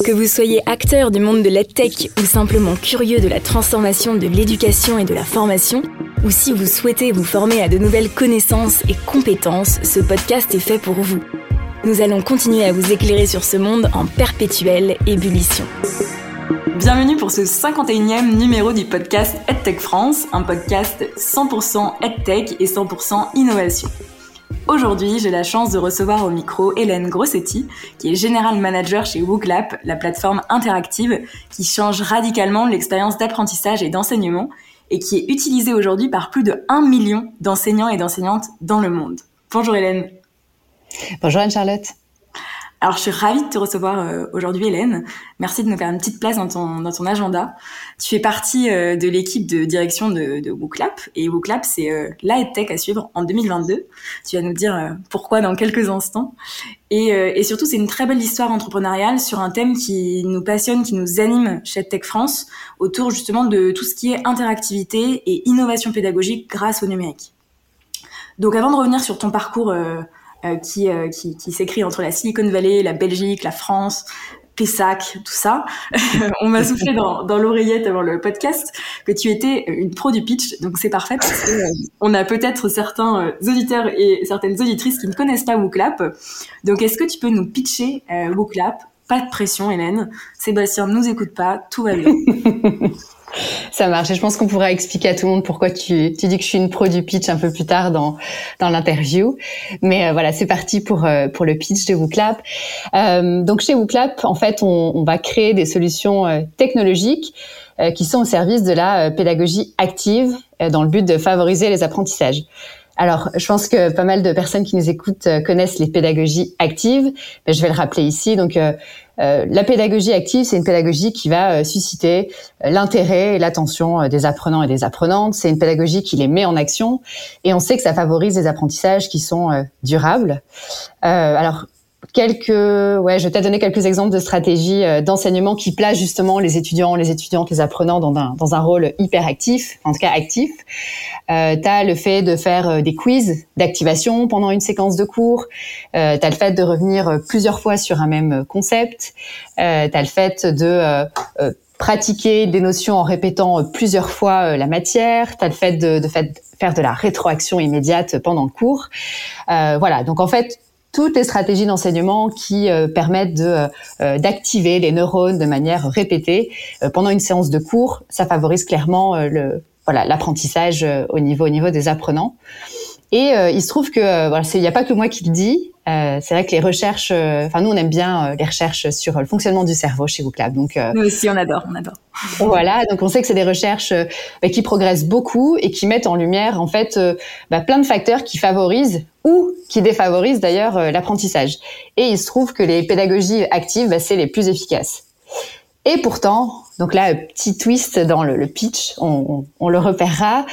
Que vous soyez acteur du monde de l'EdTech ou simplement curieux de la transformation de l'éducation et de la formation, ou si vous souhaitez vous former à de nouvelles connaissances et compétences, ce podcast est fait pour vous. Nous allons continuer à vous éclairer sur ce monde en perpétuelle ébullition. Bienvenue pour ce 51e numéro du podcast EdTech France, un podcast 100% EdTech et 100% innovation. Aujourd'hui, j'ai la chance de recevoir au micro Hélène Grossetti, qui est General Manager chez WooClap, la plateforme interactive qui change radicalement l'expérience d'apprentissage et d'enseignement et qui est utilisée aujourd'hui par plus de 1 million d'enseignants et d'enseignantes dans le monde. Bonjour Hélène. Bonjour Anne-Charlotte. Alors, je suis ravie de te recevoir aujourd'hui, Hélène. Merci de nous faire une petite place dans ton agenda. Tu fais partie de l'équipe de direction de WooClap. Et WooClap, c'est la EdTech à suivre en 2022. Tu vas nous dire pourquoi dans quelques instants. Et surtout, c'est une très belle histoire entrepreneuriale sur un thème qui nous passionne, qui nous anime chez EdTech France, autour justement de tout ce qui est interactivité et innovation pédagogique grâce au numérique. Donc, avant de revenir sur ton parcours qui s'écrit entre la Silicon Valley, la Belgique, la France, Pessac, tout ça. On m'a soufflé dans l'oreillette avant le podcast que tu étais une pro du pitch, donc c'est parfait parce que on a peut-être certains auditeurs et certaines auditrices qui ne connaissent pas WooClap. Donc est-ce que tu peux nous pitcher WooClap ? Pas de pression, Hélène. Sébastien ne nous écoute pas, tout va bien. Ça marche. Et je pense qu'on pourra expliquer à tout le monde pourquoi tu dis que je suis une pro du pitch un peu plus tard dans l'interview. Mais voilà, c'est parti pour le pitch de WooClap. Donc chez WooClap, en fait, on va créer des solutions technologiques qui sont au service de la pédagogie active dans le but de favoriser les apprentissages. Alors, je pense que pas mal de personnes qui nous écoutent connaissent les pédagogies actives. Mais je vais le rappeler ici. Donc, la pédagogie active, c'est une pédagogie qui va susciter l'intérêt et l'attention des apprenants et des apprenantes. C'est une pédagogie qui les met en action. Et on sait que ça favorise des apprentissages qui sont durables. Alors, je vais te donner quelques exemples de stratégies d'enseignement qui placent justement les étudiants, les étudiantes, les apprenants dans un rôle hyper actif, en tout cas actif. T'as le fait de faire des quiz d'activation pendant une séquence de cours. T'as le fait de revenir plusieurs fois sur un même concept. T'as le fait de pratiquer des notions en répétant plusieurs fois la matière. T'as le fait de faire de la rétroaction immédiate pendant le cours. Voilà. Donc en fait, toutes les stratégies d'enseignement qui permettent d'activer les neurones de manière répétée pendant une séance de cours, ça favorise clairement l'apprentissage au niveau des apprenants. Et il se trouve que il y a pas que moi qui le dis. C'est vrai que les recherches, nous on aime bien les recherches sur le fonctionnement du cerveau chez WooClap. Donc nous aussi on adore. Voilà, donc on sait que c'est des recherches qui progressent beaucoup et qui mettent en lumière en fait plein de facteurs qui favorisent ou qui défavorisent d'ailleurs l'apprentissage. Et il se trouve que les pédagogies actives, c'est les plus efficaces. Et pourtant, donc là, petit twist dans le pitch, on le repérera.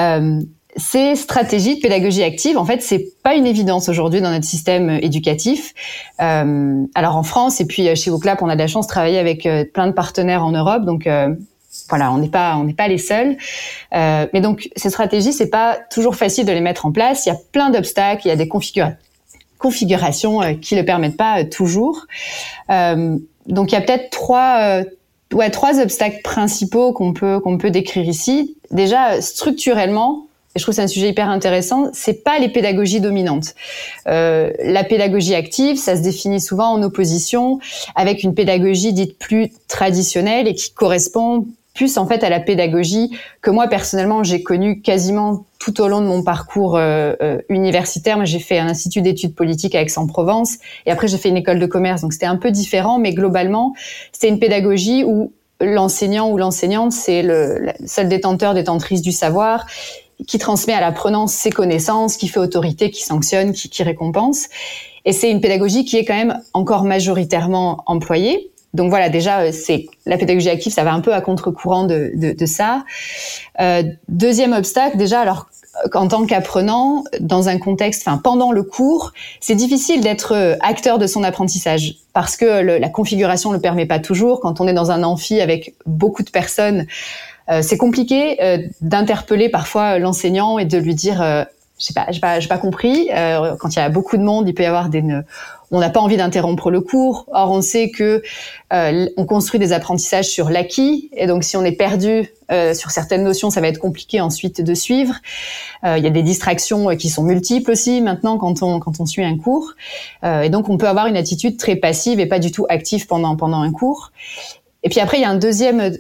Ces stratégies de pédagogie active, en fait, c'est pas une évidence aujourd'hui dans notre système éducatif. Alors en France et puis chez WooClap, on a de la chance de travailler avec plein de partenaires en Europe, donc on n'est pas les seuls. Mais donc ces stratégies, c'est pas toujours facile de les mettre en place. Il y a plein d'obstacles, il y a des configurations qui le permettent pas toujours. Donc il y a peut-être trois obstacles principaux qu'on peut décrire ici. Déjà structurellement. Et je trouve que c'est un sujet hyper intéressant, c'est pas les pédagogies dominantes. La pédagogie active, ça se définit souvent en opposition avec une pédagogie dite plus traditionnelle et qui correspond plus en fait à la pédagogie que moi personnellement j'ai connue quasiment tout au long de mon parcours universitaire. Moi j'ai fait un institut d'études politiques à Aix-en-Provence et après j'ai fait une école de commerce, donc c'était un peu différent, mais globalement c'était une pédagogie où l'enseignant ou l'enseignante c'est le seul détentrice du savoir, qui transmet à l'apprenant ses connaissances, qui fait autorité, qui sanctionne, qui récompense. Et c'est une pédagogie qui est quand même encore majoritairement employée. Donc voilà, déjà, c'est la pédagogie active, ça va un peu à contre-courant de ça. Deuxième obstacle, déjà, alors en tant qu'apprenant, dans un contexte, pendant le cours, c'est difficile d'être acteur de son apprentissage parce que la configuration le permet pas toujours. Quand on est dans un amphi avec beaucoup de personnes, c'est compliqué d'interpeller parfois l'enseignant et de lui dire j'ai pas compris. Quand il y a beaucoup de monde, il peut y avoir on n'a pas envie d'interrompre le cours. Or, on sait que on construit des apprentissages sur l'acquis, et donc si on est perdu sur certaines notions, ça va être compliqué ensuite de suivre. Il y a des distractions qui sont multiples aussi maintenant quand on suit un cours, et donc on peut avoir une attitude très passive et pas du tout active pendant un cours. Et puis après, il y a un deuxième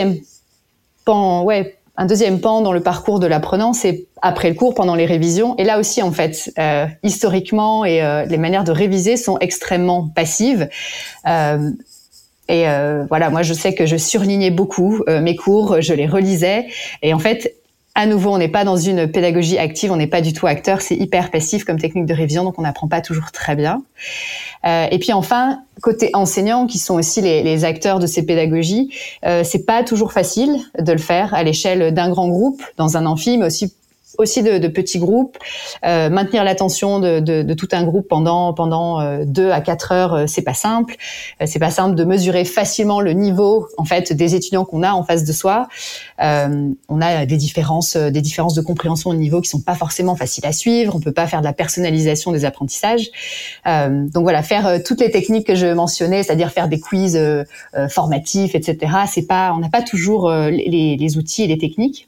pan dans le parcours de l'apprenant, c'est après le cours, pendant les révisions. Et là aussi, en fait, historiquement, les manières de réviser sont extrêmement passives. Voilà, moi, je sais que je surlignais beaucoup mes cours, je les relisais. Et en fait, à nouveau, on n'est pas dans une pédagogie active, on n'est pas du tout acteur, c'est hyper passif comme technique de révision, donc on n'apprend pas toujours très bien. Et puis enfin, côté enseignants, qui sont aussi les acteurs de ces pédagogies, c'est pas toujours facile de le faire à l'échelle d'un grand groupe, dans un amphi, mais aussi de petits groupes. Maintenir l'attention de tout un groupe pendant 2 à 4 heures, c'est pas simple. C'est pas simple de mesurer facilement le niveau en fait des étudiants qu'on a en face de soi. On a des différences de compréhension au niveau qui sont pas forcément faciles à suivre. On peut pas faire de la personnalisation des apprentissages. Donc voilà, faire toutes les techniques que je mentionnais, c'est-à-dire faire des quiz formatifs, etc. On n'a pas toujours les outils et les techniques.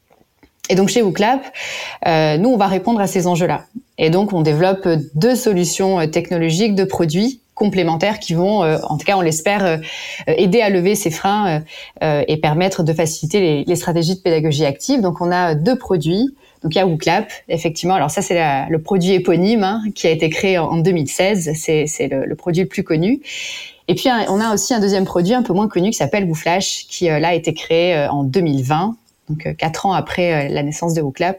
Et donc chez WooClap, nous on va répondre à ces enjeux-là. Et donc on développe 2 solutions technologiques de produits complémentaires qui vont, en tout cas on l'espère, aider à lever ces freins et permettre de faciliter les stratégies de pédagogie active. Donc on a 2 produits. Donc il y a WooClap, effectivement. Alors ça c'est le produit éponyme qui a été créé en 2016. C'est le produit le plus connu. Et puis on a aussi un deuxième produit un peu moins connu qui s'appelle WooFlash, qui là a été créé en 2020. Donc 4 ans après la naissance de WooClap.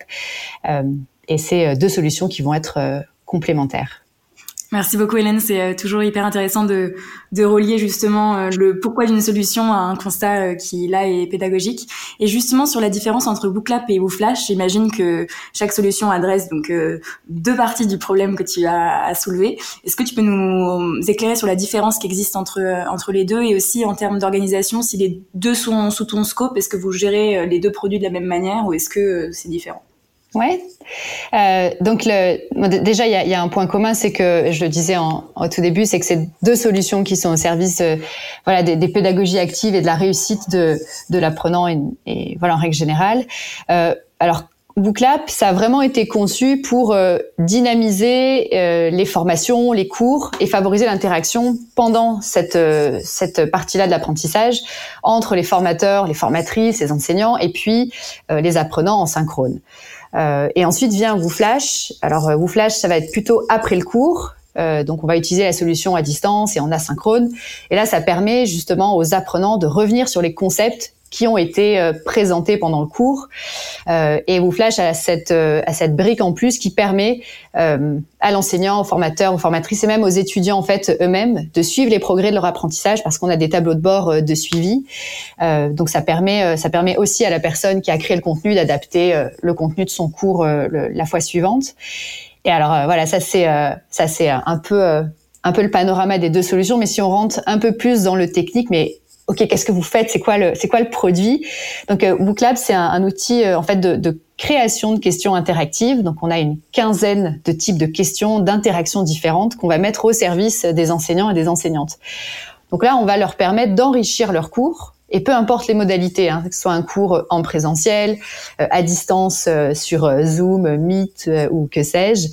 Et c'est 2 solutions qui vont être complémentaires. Merci beaucoup Hélène, c'est toujours hyper intéressant de relier justement le pourquoi d'une solution à un constat qui là est pédagogique. Et justement sur la différence entre WooClap et WooFlash, j'imagine que chaque solution adresse donc 2 parties du problème que tu as soulevé. Est-ce que tu peux nous éclairer sur la différence qui existe entre les deux, et aussi en termes d'organisation, si les 2 sont sous ton scope, est-ce que vous gérez les 2 produits de la même manière ou est-ce que c'est différent? Ouais. Donc déjà il y a un point commun, c'est que je le disais au tout début, c'est que c'est 2 solutions qui sont au service des pédagogies actives et de la réussite de l'apprenant et voilà en règle générale. Alors WooClap, ça a vraiment été conçu pour dynamiser les formations, les cours et favoriser l'interaction pendant cette partie-là de l'apprentissage entre les formateurs, les formatrices, les enseignants et puis les apprenants en synchrone. Et ensuite vient WooFlash. Alors WooFlash, ça va être plutôt après le cours. Donc on va utiliser la solution à distance et en asynchrone. Et là, ça permet justement aux apprenants de revenir sur les concepts qui ont été présentés pendant le cours. Et WooFlash a cette brique en plus qui permet à l'enseignant, aux formateurs, aux formatrices et même aux étudiants en fait eux-mêmes de suivre les progrès de leur apprentissage parce qu'on a des tableaux de bord de suivi. Donc ça permet aussi à la personne qui a créé le contenu d'adapter le contenu de son cours la fois suivante. Et alors voilà, ça c'est un peu le panorama des 2 solutions. Mais si on rentre un peu plus dans le technique, mais ok, qu'est-ce que vous faites? C'est quoi le produit? Donc WooClap, c'est un outil en fait de création de questions interactives. Donc on a une 15aine de types de questions, d'interactions différentes qu'on va mettre au service des enseignants et des enseignantes. Donc là, on va leur permettre d'enrichir leur cours. Et peu importe les modalités, que ce soit un cours en présentiel, à distance sur Zoom, Meet ou que sais-je,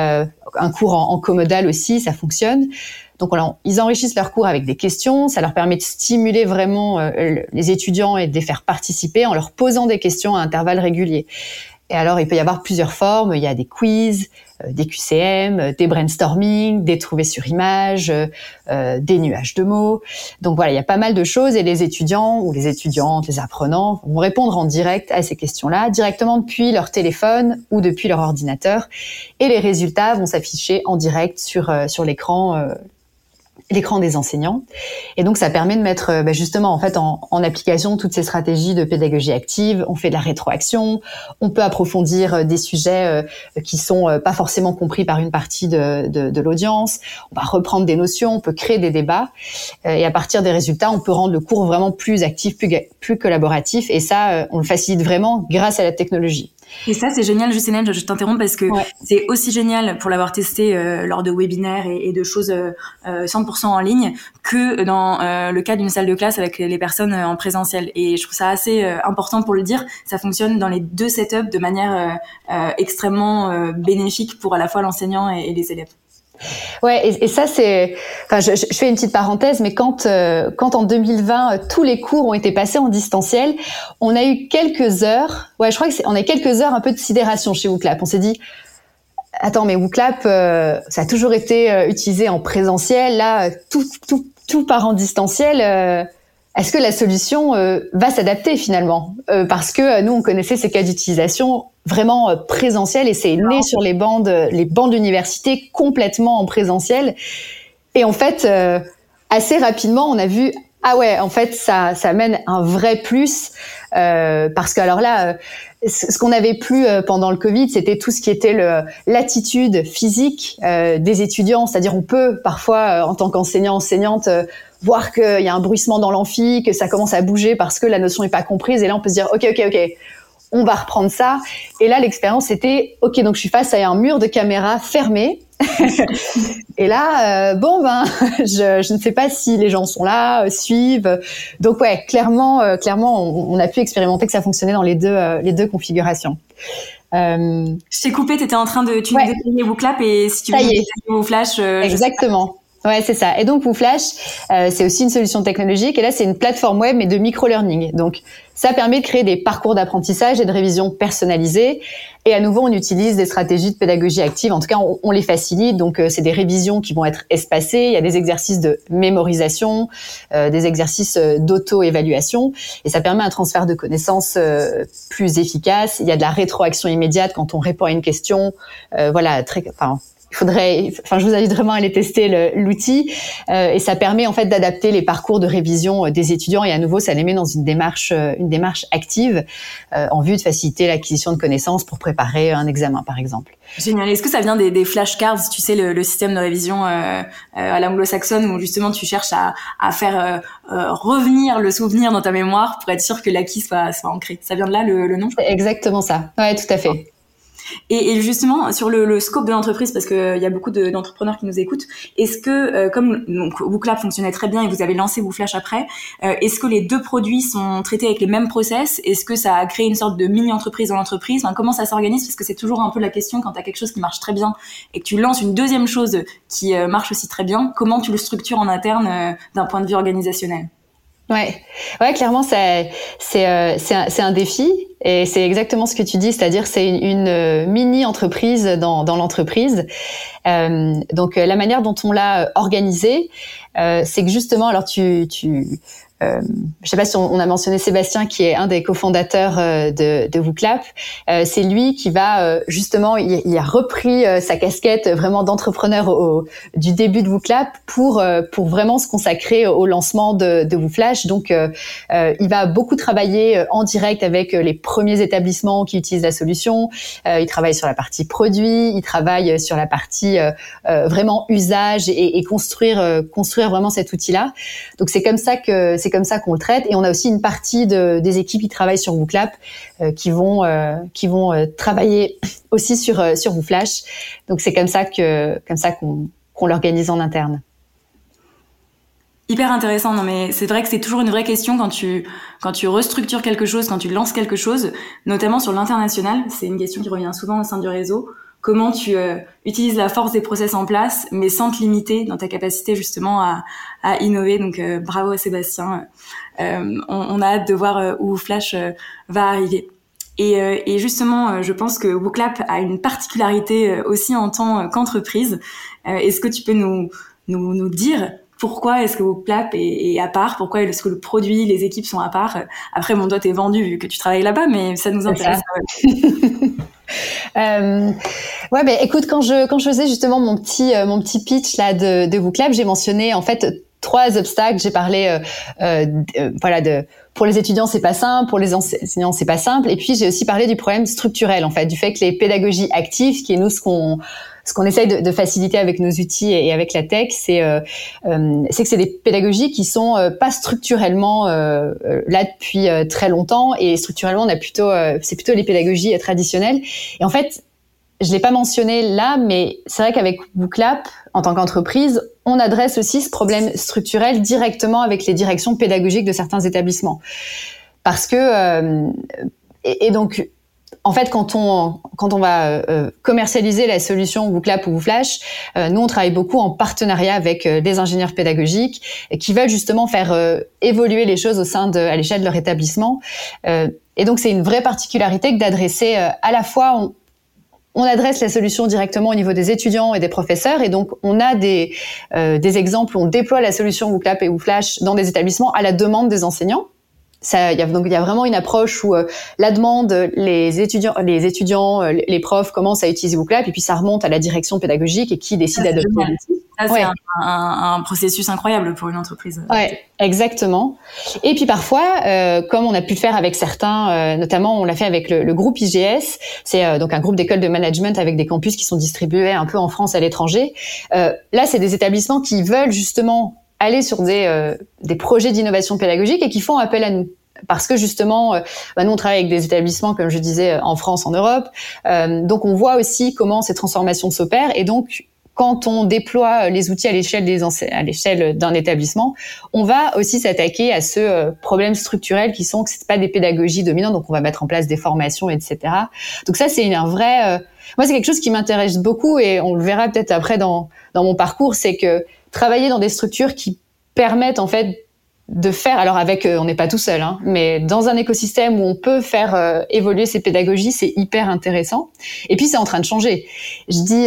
un cours en comodal aussi, ça fonctionne. Donc ils enrichissent leur cours avec des questions, ça leur permet de stimuler vraiment les étudiants et de les faire participer en leur posant des questions à intervalles réguliers. Et alors, il peut y avoir plusieurs formes. Il y a des quiz, des QCM, des brainstorming, des trouvés sur image, des nuages de mots. Donc voilà, il y a pas mal de choses et les étudiants ou les étudiantes, les apprenants vont répondre en direct à ces questions-là, directement depuis leur téléphone ou depuis leur ordinateur. Et les résultats vont s'afficher en direct sur l'écran des enseignants. Et donc, ça permet de mettre justement en fait en application toutes ces stratégies de pédagogie active. On fait de la rétroaction, on peut approfondir des sujets qui sont pas forcément compris par une partie de l'audience. On va reprendre des notions, on peut créer des débats. Et à partir des résultats, on peut rendre le cours vraiment plus actif, plus collaboratif. Et ça, on le facilite vraiment grâce à la technologie. Et ça, c'est génial, juste Hélène, je t'interromps parce que c'est aussi génial pour l'avoir testé lors de webinaires et de choses 100% en ligne que dans le cas d'une salle de classe avec les personnes en présentiel. Et je trouve ça assez important pour le dire. Ça fonctionne dans les deux setups de manière extrêmement bénéfique pour à la fois l'enseignant et les élèves. Ouais, et ça c'est, enfin, je fais une petite parenthèse, mais quand en 2020 tous les cours ont été passés en distanciel, on a eu quelques heures, je crois on a eu quelques heures un peu de sidération chez WooClap. On s'est dit, attends, mais WooClap, ça a toujours été utilisé en présentiel, là tout part en distanciel. Est-ce que la solution va s'adapter finalement, parce que nous on connaissait ces cas d'utilisation vraiment présentiel et c'est né sur les bancs d'université complètement en présentiel. Et en fait, assez rapidement, on a vu en fait ça amène un vrai plus, parce que alors là, ce qu'on n'avait plus pendant le Covid, c'était tout ce qui était l'attitude physique des étudiants. C'est-à-dire, on peut parfois, en tant qu'enseignante, voir qu'il y a un bruissement dans l'amphi, que ça commence à bouger parce que la notion n'est pas comprise. Et là, on peut se dire, ok, on va reprendre ça. Et là, l'expérience c'était, ok, donc je suis face à un mur de caméra fermé. Et là, je ne sais pas si les gens sont là, suivent. Donc clairement, on a pu expérimenter que ça fonctionnait dans les deux configurations. Je t'ai coupé, t'étais en train de détailler WooClap et si tu veux détailler WooFlash. Exactement. Ouais, c'est ça. Et donc, WooFlash, c'est aussi une solution technologique. Et là, c'est une plateforme web, mais de micro-learning. Donc, ça permet de créer des parcours d'apprentissage et de révision personnalisés. Et à nouveau, on utilise des stratégies de pédagogie active. En tout cas, on les facilite. Donc, c'est des révisions qui vont être espacées. Il y a des exercices de mémorisation, des exercices d'auto-évaluation. Et ça permet un transfert de connaissances plus efficace. Il y a de la rétroaction immédiate quand on répond à une question. Je vous invite vraiment à aller tester l'outil, et ça permet en fait d'adapter les parcours de révision des étudiants, et à nouveau ça les met dans une démarche active en vue de faciliter l'acquisition de connaissances pour préparer un examen par exemple. Génial. Est-ce que ça vient des flashcards, tu sais, le système de révision à l'anglo-saxonne où justement tu cherches à faire revenir le souvenir dans ta mémoire pour être sûr que l'acquis soit ancré. Ça vient de là le nom? C'est exactement ça. Ouais, tout à fait. Et justement, sur le scope de l'entreprise, parce que il y a beaucoup d'entrepreneurs qui nous écoutent, est-ce que, comme donc WooClap fonctionnait très bien et vous avez lancé WooFlash après, est-ce que les deux produits sont traités avec les mêmes process? Est-ce que ça a créé une sorte de mini-entreprise dans l'entreprise? Comment ça s'organise? Parce que c'est toujours un peu la question quand tu as quelque chose qui marche très bien et que tu lances une deuxième chose qui marche aussi très bien, comment tu le structures en interne d'un point de vue organisationnel? Ouais, clairement, c'est un défi, et c'est exactement ce que tu dis, c'est-à-dire c'est une mini entreprise dans l'entreprise. Donc la manière dont on l'a organisé, c'est que justement, alors je sais pas si on a mentionné Sébastien qui est un des cofondateurs de WooClap. C'est lui qui va justement, il a repris sa casquette vraiment d'entrepreneur du début de WooClap pour vraiment se consacrer au lancement de WooFlash. Donc il va beaucoup travailler en direct avec les premiers établissements qui utilisent la solution. Il travaille sur la partie produit, il travaille sur la partie vraiment usage et construire vraiment cet outil-là. Donc c'est comme ça qu'on le traite, et on a aussi une partie des équipes qui travaillent sur WooClap qui vont travailler aussi sur WooFlash. Donc c'est comme ça qu'on l'organise en interne. Hyper intéressant. Non, mais c'est vrai que c'est toujours une vraie question quand tu restructures quelque chose, quand tu lances quelque chose, notamment sur l'international. C'est une question qui revient souvent au sein du réseau. Comment tu utilises la force des process en place, mais sans te limiter dans ta capacité justement à innover. Donc bravo à Sébastien. On a hâte de voir où Flash va arriver. Et justement, je pense que WooClap a une particularité aussi en tant qu'entreprise. Est-ce que tu peux nous dire pourquoi est-ce que WooClap est à part? Pourquoi est-ce que le produit, les équipes sont à part? Après, mon doigt est vendu vu que tu travailles là-bas, mais ça nous intéresse. Écoute, quand je faisais justement mon petit pitch là de WooClap, j'ai mentionné en fait 3 obstacles. J'ai parlé pour les étudiants c'est pas simple, pour les enseignants c'est pas simple, et puis j'ai aussi parlé du problème structurel en fait, du fait que les pédagogies actives, qui est nous ce ce qu'on essaye de faciliter avec nos outils et avec la tech, c'est que c'est des pédagogies qui sont pas structurellement là depuis très longtemps, et structurellement c'est plutôt les pédagogies traditionnelles. Et en fait, je l'ai pas mentionné là, mais c'est vrai qu'avec WooClap, en tant qu'entreprise, on adresse aussi ce problème structurel directement avec les directions pédagogiques de certains établissements. Parce que et donc, en fait, quand on va commercialiser la solution WooClap ou WooFlash, nous on travaille beaucoup en partenariat avec des ingénieurs pédagogiques qui veulent justement faire évoluer les choses à l'échelle de leur établissement. Et donc c'est une vraie particularité que d'adresser à la fois on adresse la solution directement au niveau des étudiants et des professeurs, et donc on a des exemples où on déploie la solution WooClap et WooFlash dans des établissements à la demande des enseignants. Il y a vraiment une approche où la demande, les étudiants, les profs commencent à utiliser WooClap, et puis ça remonte à la direction pédagogique et qui décide d'adopter l'outil. Ça, c'est un processus incroyable pour une entreprise. Ouais, exactement. Et puis parfois, comme on a pu le faire avec certains, notamment on l'a fait avec le groupe IGS, c'est donc un groupe d'écoles de management avec des campus qui sont distribués un peu en France et à l'étranger. Là, c'est des établissements qui veulent justement aller sur des projets d'innovation pédagogique et qui font appel à nous. Parce que justement, nous on travaille avec des établissements, comme je disais, en France, en Europe. Donc on voit aussi comment ces transformations s'opèrent, et donc quand on déploie les outils à l'échelle d'un établissement, on va aussi s'attaquer à ce problème structurel qui sont que c'est pas des pédagogies dominantes, donc on va mettre en place des formations, etc. Donc ça, c'est un vrai... moi, c'est quelque chose qui m'intéresse beaucoup, et on le verra peut-être après dans mon parcours, c'est que travailler dans des structures qui permettent en fait de faire, alors avec, on n'est pas tout seul, hein, mais dans un écosystème où on peut faire évoluer ces pédagogies, c'est hyper intéressant. Et puis c'est en train de changer. Je dis,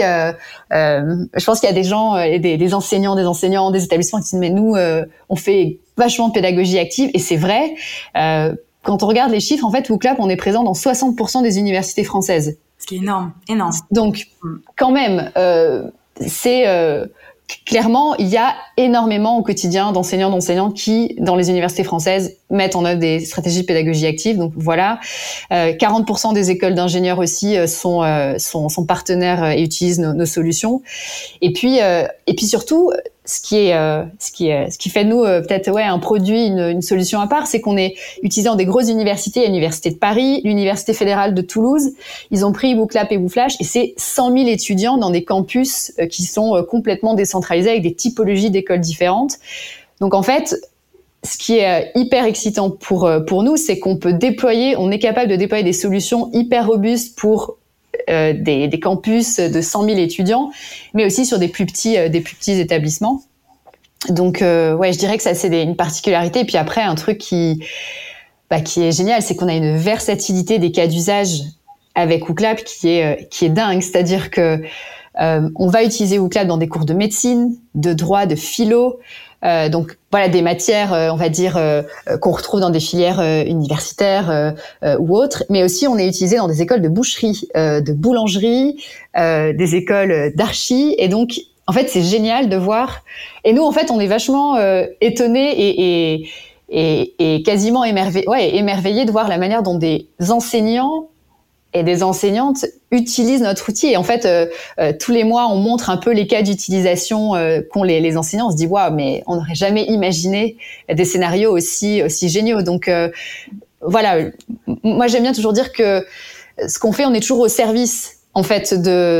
je pense qu'il y a des gens, des enseignants, des établissements qui disent mais nous, on fait vachement de pédagogie active, et c'est vrai. Quand on regarde les chiffres, en fait, WooClap, on est présent dans 60% des universités françaises. Ce qui est énorme. Donc, quand même, c'est clairement, il y a énormément au quotidien d'enseignants qui, dans les universités françaises, mettent en œuvre des stratégies de pédagogie active. Donc voilà, 40% des écoles d'ingénieurs aussi sont partenaires et utilisent nos solutions. Et puis surtout, ce qui fait de nous peut-être un produit, une solution à part, c'est qu'on est utilisé dans des grosses universités, l'université de Paris, l'université fédérale de Toulouse. Ils ont pris WooClap et WooFlash, et c'est 100 000 étudiants dans des campus qui sont complètement décentralisés avec des typologies d'écoles différentes. Donc en fait, ce qui est hyper excitant pour nous, c'est qu'on on est capable de déployer des solutions hyper robustes pour des campus de 100 000 étudiants, mais aussi sur des plus petits établissements. Donc, je dirais que ça, c'est une particularité. Et puis après, un truc qui est génial, c'est qu'on a une versatilité des cas d'usage avec WooClap qui est dingue. C'est-à-dire que on va utiliser WooClap dans des cours de médecine, de droit, de philo. Donc voilà, des matières, on va dire, qu'on retrouve dans des filières universitaires ou autres, mais aussi on est utilisé dans des écoles de boucherie, de boulangerie, des écoles d'archi, et donc en fait c'est génial de voir. Et nous en fait on est vachement étonnés et quasiment émerveillés de voir la manière dont des enseignants et des enseignantes utilisent notre outil. Et en fait, tous les mois, on montre un peu les cas d'utilisation qu'ont les enseignants. On se dit, waouh, mais on n'aurait jamais imaginé des scénarios aussi géniaux. Donc, voilà. Moi, j'aime bien toujours dire que ce qu'on fait, on est toujours au service, en fait,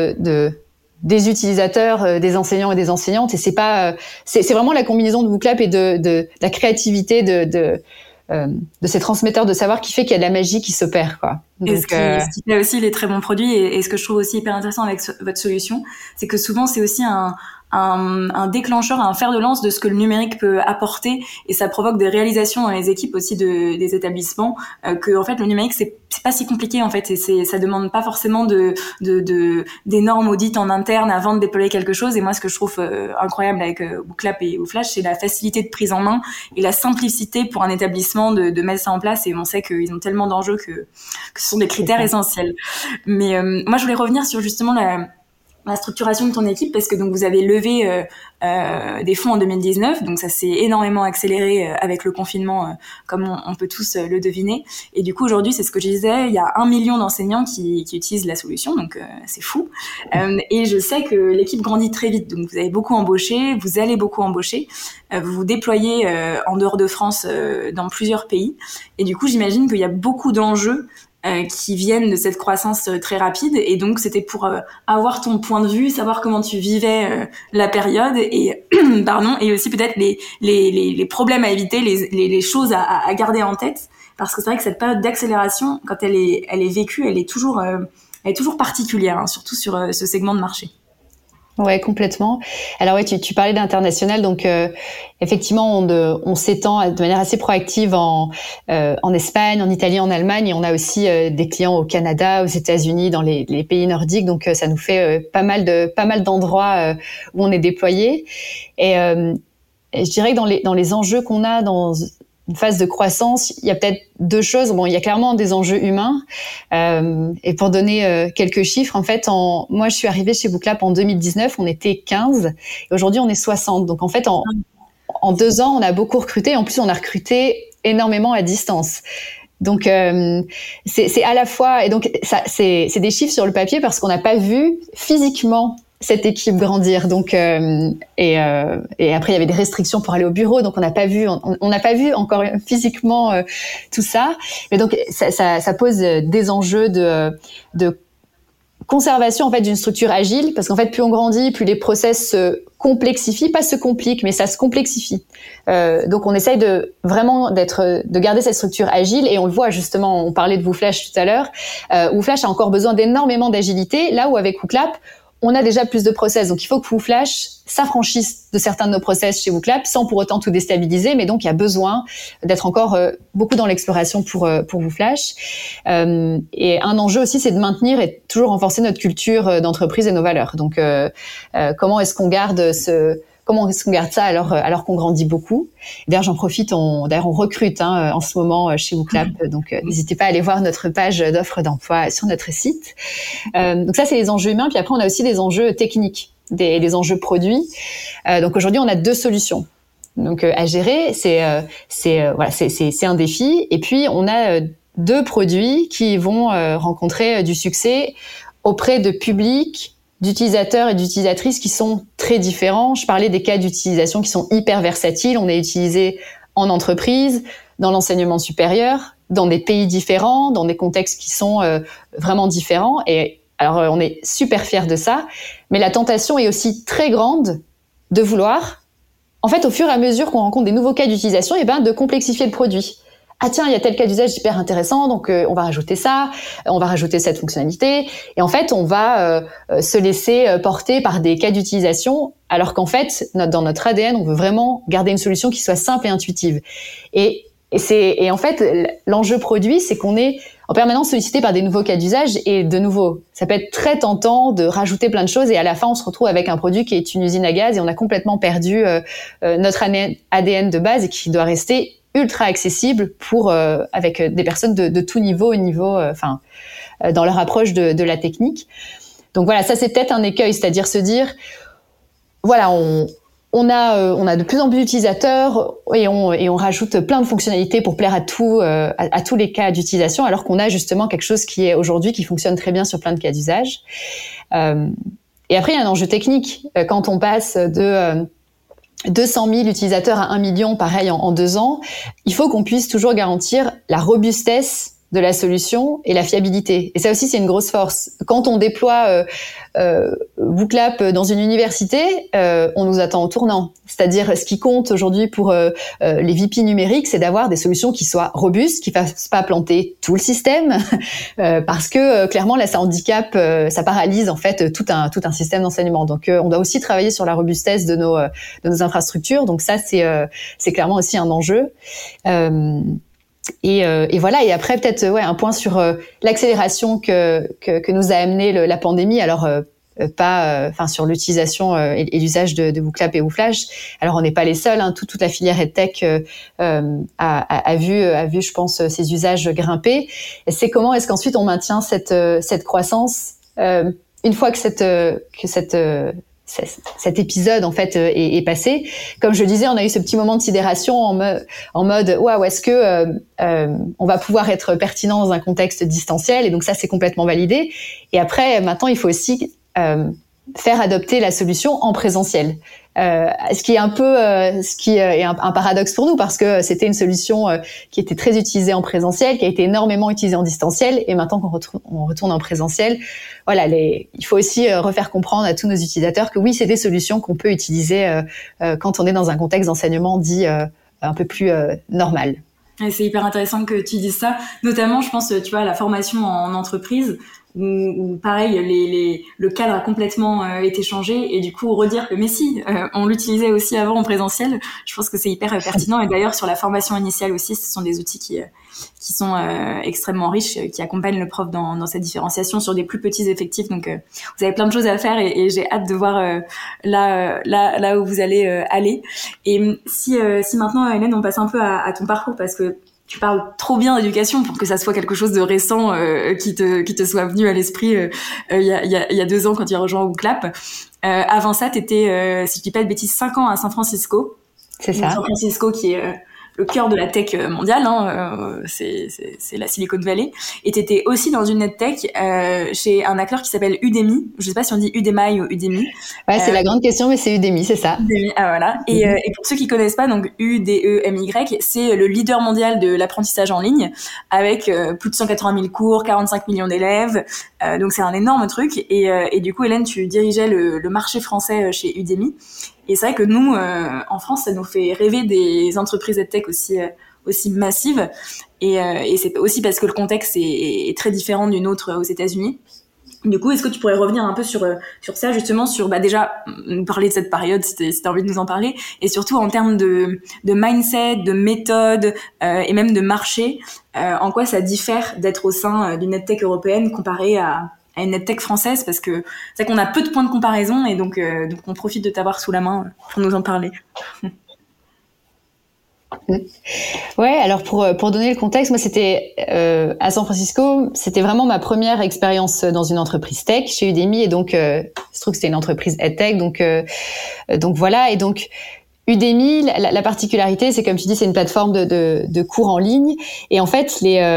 des utilisateurs, des enseignants et des enseignantes. Et c'est vraiment la combinaison de WooClap et de la créativité de ces transmetteurs de savoir qui fait qu'il y a de la magie qui s'opère, quoi. Donc, et ce qui fait aussi les très bons produits, et ce que je trouve aussi hyper intéressant avec votre solution, c'est que souvent c'est aussi un déclencheur, un fer de lance de ce que le numérique peut apporter, et ça provoque des réalisations dans les équipes aussi des établissements, que en fait le numérique c'est pas si compliqué en fait, et ça demande pas forcément d'énormes audits en interne avant de déployer quelque chose. Et moi ce que je trouve incroyable avec WooClap et WooFlash, c'est la facilité de prise en main et la simplicité pour un établissement de mettre ça en place, et on sait qu'ils ont tellement d'enjeux que ce sont des critères essentiels. Mais moi je voulais revenir sur justement la structuration de ton équipe, parce que donc vous avez levé des fonds en 2019, donc ça s'est énormément accéléré avec le confinement, comme on peut tous le deviner. Et du coup aujourd'hui, c'est ce que je disais, il y a 1 million d'enseignants qui utilisent la solution, donc c'est fou. Et je sais que l'équipe grandit très vite, donc vous avez beaucoup embauché, vous allez beaucoup embaucher, vous vous déployez en dehors de France dans plusieurs pays. Et du coup, j'imagine qu'il y a beaucoup d'enjeux qui viennent de cette croissance très rapide, et donc c'était pour avoir ton point de vue, savoir comment tu vivais la période, et pardon, et aussi peut-être les problèmes à éviter, les choses à garder en tête, parce que c'est vrai que cette période d'accélération, quand elle est vécue, elle est toujours particulière, hein, surtout sur ce segment de marché. Ouais, complètement. Alors ouais, tu parlais d'international, donc effectivement on s'étend de manière assez proactive en Espagne, en Italie, en Allemagne, et on a aussi des clients au Canada, aux États-Unis, dans les pays nordiques, donc ça nous fait pas mal d'endroits où on est déployé. Et je dirais que dans les enjeux qu'on a dans une phase de croissance, il y a peut-être deux choses. Bon, il y a clairement des enjeux humains. Et pour donner quelques chiffres, en fait, moi, je suis arrivée chez Booklap en 2019, on était 15, et aujourd'hui, on est 60. Donc, en fait, en 2 ans, on a beaucoup recruté. En plus, on a recruté énormément à distance. Donc, c'est à la fois... Et donc, ça, c'est des chiffres sur le papier parce qu'on n'a pas vu physiquement cette équipe grandir. Donc et après il y avait des restrictions pour aller au bureau, donc on n'a pas vu encore physiquement tout ça. Mais donc ça pose des enjeux de conservation en fait d'une structure agile, parce qu'en fait plus on grandit, plus les process se complexifient, pas se compliquent, mais ça se complexifie. Donc on essaye de garder cette structure agile, et on le voit justement. On parlait de WooFlash tout à l'heure. WooFlash a encore besoin d'énormément d'agilité, là où avec WooClap on a déjà plus de process. Donc, il faut que WooFlash s'affranchisse de certains de nos process chez WooClap sans pour autant tout déstabiliser. Mais donc, il y a besoin d'être encore beaucoup dans l'exploration pour WooFlash. Et un enjeu aussi, c'est de maintenir et toujours renforcer notre culture d'entreprise et nos valeurs. Donc, comment est-ce qu'on garde ça alors qu'on grandit beaucoup? D'ailleurs, j'en profite, on recrute en ce moment chez WooClap, donc n'hésitez pas à aller voir notre page d'offres d'emploi sur notre site. Donc ça, c'est les enjeux humains. Puis après, on a aussi des enjeux techniques, des enjeux produits. Donc aujourd'hui, on a 2 solutions. Donc à gérer, c'est un défi. Et puis on a 2 produits qui vont rencontrer du succès auprès de publics, d'utilisateurs et d'utilisatrices qui sont très différents. Je parlais des cas d'utilisation qui sont hyper versatiles. On est utilisé en entreprise, dans l'enseignement supérieur, dans des pays différents, dans des contextes qui sont vraiment différents. Et alors, on est super fiers de ça. Mais la tentation est aussi très grande de vouloir, en fait, au fur et à mesure qu'on rencontre des nouveaux cas d'utilisation, de complexifier le produit. Ah tiens, il y a tel cas d'usage hyper intéressant, donc on va rajouter ça, on va rajouter cette fonctionnalité, et en fait on va se laisser porter par des cas d'utilisation, alors qu'en fait dans notre ADN on veut vraiment garder une solution qui soit simple et intuitive. Et en fait l'enjeu produit, c'est qu'on est en permanence sollicité par des nouveaux cas d'usage, et de nouveau ça peut être très tentant de rajouter plein de choses, et à la fin on se retrouve avec un produit qui est une usine à gaz, et on a complètement perdu notre ADN de base, et qui doit rester ultra accessible avec des personnes de tout niveau, dans leur approche de la technique. Donc voilà, ça c'est peut-être un écueil, c'est-à-dire se dire, voilà, on a de plus en plus d'utilisateurs, et on rajoute plein de fonctionnalités pour plaire à tous les cas d'utilisation, alors qu'on a justement quelque chose qui est aujourd'hui qui fonctionne très bien sur plein de cas d'usage. Et après il y a un enjeu technique quand on passe de 200 000 utilisateurs à 1 million, pareil, en 2 ans, il faut qu'on puisse toujours garantir la robustesse de la solution et la fiabilité. Et ça aussi, c'est une grosse force. Quand on déploie WooClap dans une université, on nous attend au tournant. C'est-à-dire, ce qui compte aujourd'hui pour les VP numériques, c'est d'avoir des solutions qui soient robustes, qui fassent pas planter tout le système, parce que clairement, là, ça handicape, ça paralyse en fait tout un système d'enseignement. Donc, on doit aussi travailler sur la robustesse de nos infrastructures. Donc ça, c'est clairement aussi un enjeu. Et voilà. Et après, peut-être un point sur l'accélération que nous a amené la pandémie. Alors sur l'utilisation et l'usage de WooClap et WooFlash. Alors on n'est pas les seuls. Toute la filière EdTech a vu, je pense, ces usages grimper. Et c'est comment est-ce qu'ensuite on maintient cette croissance une fois que cet épisode en fait est passé, comme je disais, on a eu ce petit moment de sidération en mode waouh, est-ce que on va pouvoir être pertinent dans un contexte distanciel, et donc ça c'est complètement validé. Et après maintenant il faut aussi faire adopter la solution en présentiel. Ce qui est un peu ce qui est un paradoxe pour nous, parce que c'était une solution qui était très utilisée en présentiel, qui a été énormément utilisée en distanciel, et maintenant qu'on retourne en présentiel, voilà, il faut aussi refaire comprendre à tous nos utilisateurs que oui, c'est des solutions qu'on peut utiliser quand on est dans un contexte d'enseignement dit un peu plus normal. Et c'est hyper intéressant que tu dises ça, notamment je pense tu vois à la formation en entreprise où pareil le cadre a complètement été changé, et du coup redire que mais si on l'utilisait aussi avant en présentiel, je pense que c'est hyper pertinent. Et d'ailleurs sur la formation initiale aussi, ce sont des outils qui sont extrêmement riches, qui accompagnent le prof dans sa différenciation sur des plus petits effectifs. Donc vous avez plein de choses à faire, et j'ai hâte de voir là où vous allez aller. Et si maintenant Hélène, on passe un peu à ton parcours, parce que tu parles trop bien d'éducation pour que ça soit quelque chose de récent qui te soit venu à l'esprit il y a 2 ans quand tu as rejoint WooClap. Avant ça, t'étais, si je dis pas de bêtises, 5 ans à San Francisco. C'est ça. San Francisco qui est le cœur de la tech mondiale, c'est la Silicon Valley. Et t'étais aussi dans une EdTech chez un acteur qui s'appelle Udemy. Je sais pas si on dit Udemy ou Udemy. Ouais, c'est la grande question, mais c'est Udemy, c'est ça. Udemy, voilà. Et pour ceux qui connaissent pas, donc Udemy, c'est le leader mondial de l'apprentissage en ligne, avec plus de 180 000 cours, 45 millions d'élèves. Donc c'est un énorme truc. Et du coup, Hélène, tu dirigeais le marché français chez Udemy. Et c'est vrai que nous, en France, ça nous fait rêver des entreprises EdTech aussi massives. Et c'est aussi parce que le contexte est très différent d'une autre aux États-Unis. Du coup, est-ce que tu pourrais revenir un peu sur ça, justement, sur déjà nous parler de cette période, si t'as envie de nous en parler, et surtout en termes de mindset, de méthode et même de marché, en quoi ça diffère d'être au sein d'une EdTech européenne comparée à une EdTech française, parce que c'est qu'on a peu de points de comparaison, et donc on profite de t'avoir sous la main pour nous en parler. Ouais, alors pour donner le contexte, moi c'était à San Francisco, c'était vraiment ma première expérience dans une entreprise tech chez Udemy, et donc je trouve que c'était une entreprise EdTech, donc voilà. Et donc Udemy, la particularité, c'est comme tu dis, c'est une plateforme de cours en ligne, et en fait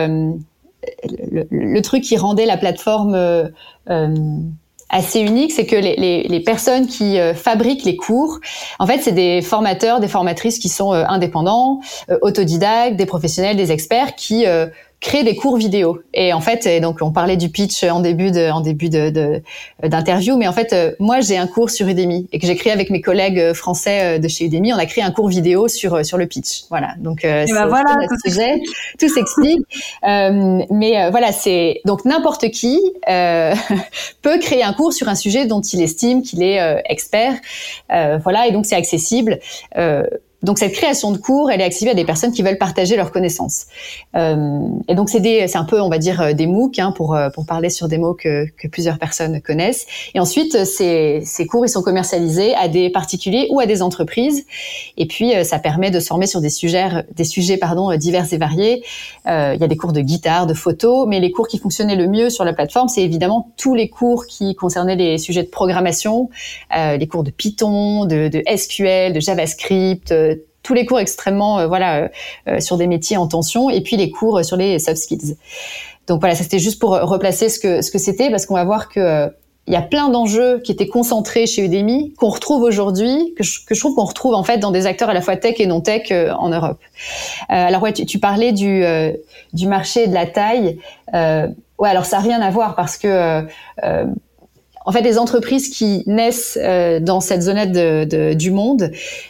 le truc qui rendait la plateforme assez unique, c'est que les personnes qui fabriquent les cours, en fait, c'est des formateurs, des formatrices qui sont indépendants, autodidactes, des professionnels, des experts qui créer des cours vidéo. Et en fait, donc on parlait du pitch en début d'interview, mais en fait, moi j'ai un cours sur Udemy et que j'ai créé avec mes collègues français de chez Udemy. On a créé un cours vidéo sur le pitch. Voilà. Donc c'est voilà, notre sujet, tout s'explique. Mais voilà, c'est donc n'importe qui peut créer un cours sur un sujet dont il estime qu'il est expert. Voilà, et donc c'est accessible. Donc cette création de cours, elle est accessible à des personnes qui veulent partager leurs connaissances. Et donc c'est un peu, on va dire, des MOOC, pour parler sur des mots que plusieurs personnes connaissent. Et ensuite, ces cours, ils sont commercialisés à des particuliers ou à des entreprises. Et puis ça permet de se former sur des sujets divers et variés. Il y a des cours de guitare, de photo, mais les cours qui fonctionnaient le mieux sur la plateforme, c'est évidemment tous les cours qui concernaient les sujets de programmation, les cours de Python, de SQL, de JavaScript, tous les cours extrêmement sur des métiers en tension, et puis les cours sur les soft skills. Donc voilà, ça c'était juste pour replacer ce que c'était, parce qu'on va voir que il y a plein d'enjeux qui étaient concentrés chez Udemy qu'on retrouve aujourd'hui, que je trouve qu'on retrouve en fait dans des acteurs à la fois tech et non tech en Europe. Alors ouais, tu parlais du marché et de la taille. Ouais, alors ça n'a rien à voir, parce que en fait, les entreprises qui naissent dans cette zone du monde,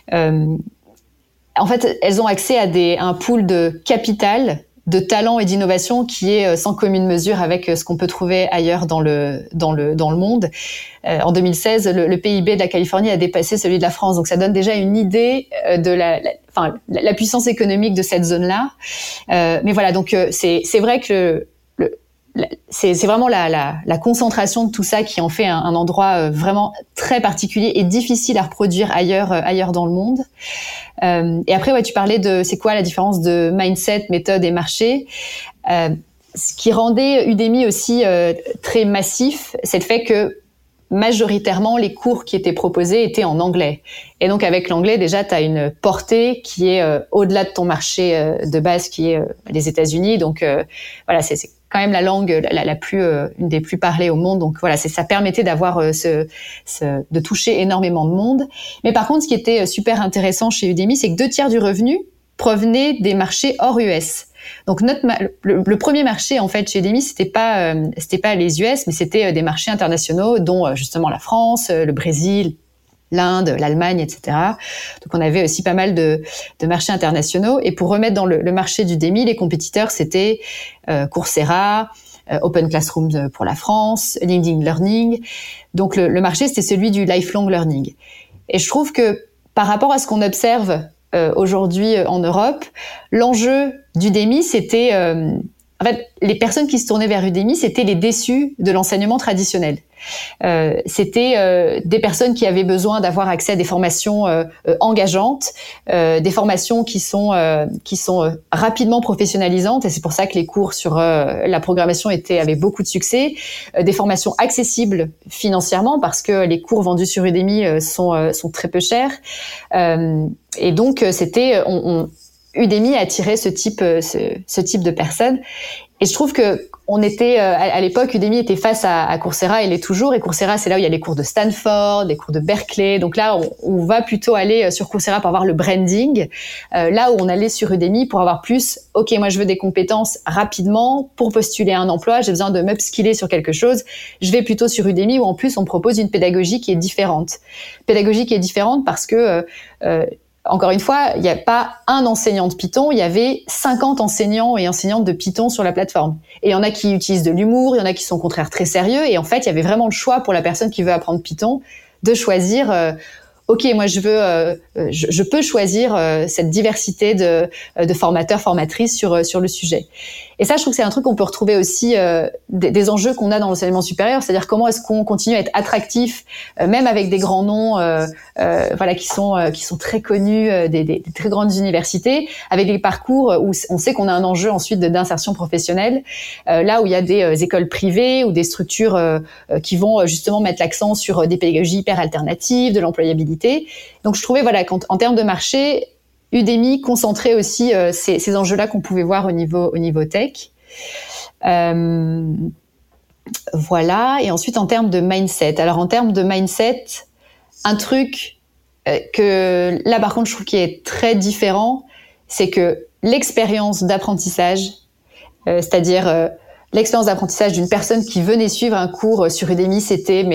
en fait, elles ont accès à un pool de capital, de talent et d'innovation qui est sans commune mesure avec ce qu'on peut trouver ailleurs dans le monde. En 2016, le PIB de la Californie a dépassé celui de la France, donc ça donne déjà une idée de la puissance économique de cette zone-là. Mais voilà, donc c'est vrai que c'est vraiment la concentration de tout ça qui en fait un endroit vraiment très particulier et difficile à reproduire ailleurs dans le monde. Et après, ouais, tu parlais de c'est quoi la différence de mindset, méthode et marché. Ce qui rendait Udemy aussi très massif, c'est le fait que majoritairement, les cours qui étaient proposés étaient en anglais. Et donc, avec l'anglais, déjà, tu as une portée qui est au-delà de ton marché de base, qui est les États-Unis. Donc, voilà, c'est quand même la langue la plus, une des plus parlées au monde. Donc, voilà, ça permettait d'avoir de toucher énormément de monde. Mais par contre, ce qui était super intéressant chez Udemy, c'est que 2/3 du revenu provenait des marchés hors US. Donc le premier marché en fait chez Udemy, c'était pas les US, mais c'était des marchés internationaux, dont justement la France, le Brésil, l'Inde, l'Allemagne, etc. Donc on avait aussi pas mal de marchés internationaux. Et pour remettre dans le marché d'Udemy, les compétiteurs c'était Coursera, Open Classroom pour la France, LinkedIn Learning. Donc le marché c'était celui du lifelong learning. Et je trouve que par rapport à ce qu'on observe aujourd'hui en Europe, l'enjeu d'Udemy, c'était en fait les personnes qui se tournaient vers Udemy, c'était les déçus de l'enseignement traditionnel. C'était des personnes qui avaient besoin d'avoir accès à des formations engageantes, des formations qui sont rapidement professionnalisantes, et c'est pour ça que les cours sur la programmation avaient beaucoup de succès, des formations accessibles financièrement parce que les cours vendus sur Udemy sont très peu chers, et donc c'était Udemy attirait ce type de personnes. Et je trouve que on était à l'époque, Udemy était face à Coursera, et l'est toujours. Et Coursera, c'est là où il y a les cours de Stanford, les cours de Berkeley. Donc là, on va plutôt aller sur Coursera pour avoir le branding. Là où on allait sur Udemy pour avoir plus. Ok, moi je veux des compétences rapidement pour postuler à un emploi. J'ai besoin de m'upskiller sur quelque chose. Je vais plutôt sur Udemy où en plus on propose une pédagogie qui est différente. Pédagogie qui est différente parce que encore une fois, il n'y a pas un enseignant de Python, il y avait 50 enseignants et enseignantes de Python sur la plateforme. Et il y en a qui utilisent de l'humour, il y en a qui sont au contraire très sérieux. Et en fait, il y avait vraiment le choix pour la personne qui veut apprendre Python de choisir ok, moi je peux choisir cette diversité de formateurs, formatrices sur le sujet. Et ça, je trouve que c'est un truc qu'on peut retrouver aussi des enjeux qu'on a dans l'enseignement supérieur, c'est-à-dire comment est-ce qu'on continue à être attractif, même avec des grands noms, voilà, qui sont très connus, des très grandes universités, avec des parcours où on sait qu'on a un enjeu ensuite d'insertion professionnelle, là où il y a des écoles privées ou des structures qui vont justement mettre l'accent sur des pédagogies hyper alternatives, de l'employabilité. Donc je trouvais voilà qu'en termes de marché, Udemy concentrait aussi ces enjeux-là qu'on pouvait voir au niveau tech. Voilà. Et ensuite, en termes de mindset. Alors, en termes de mindset, un truc que là, par contre, je trouve qui est très différent, c'est que l'expérience d'apprentissage, c'est-à-dire l'expérience d'apprentissage d'une personne qui venait suivre un cours sur Udemy, c'était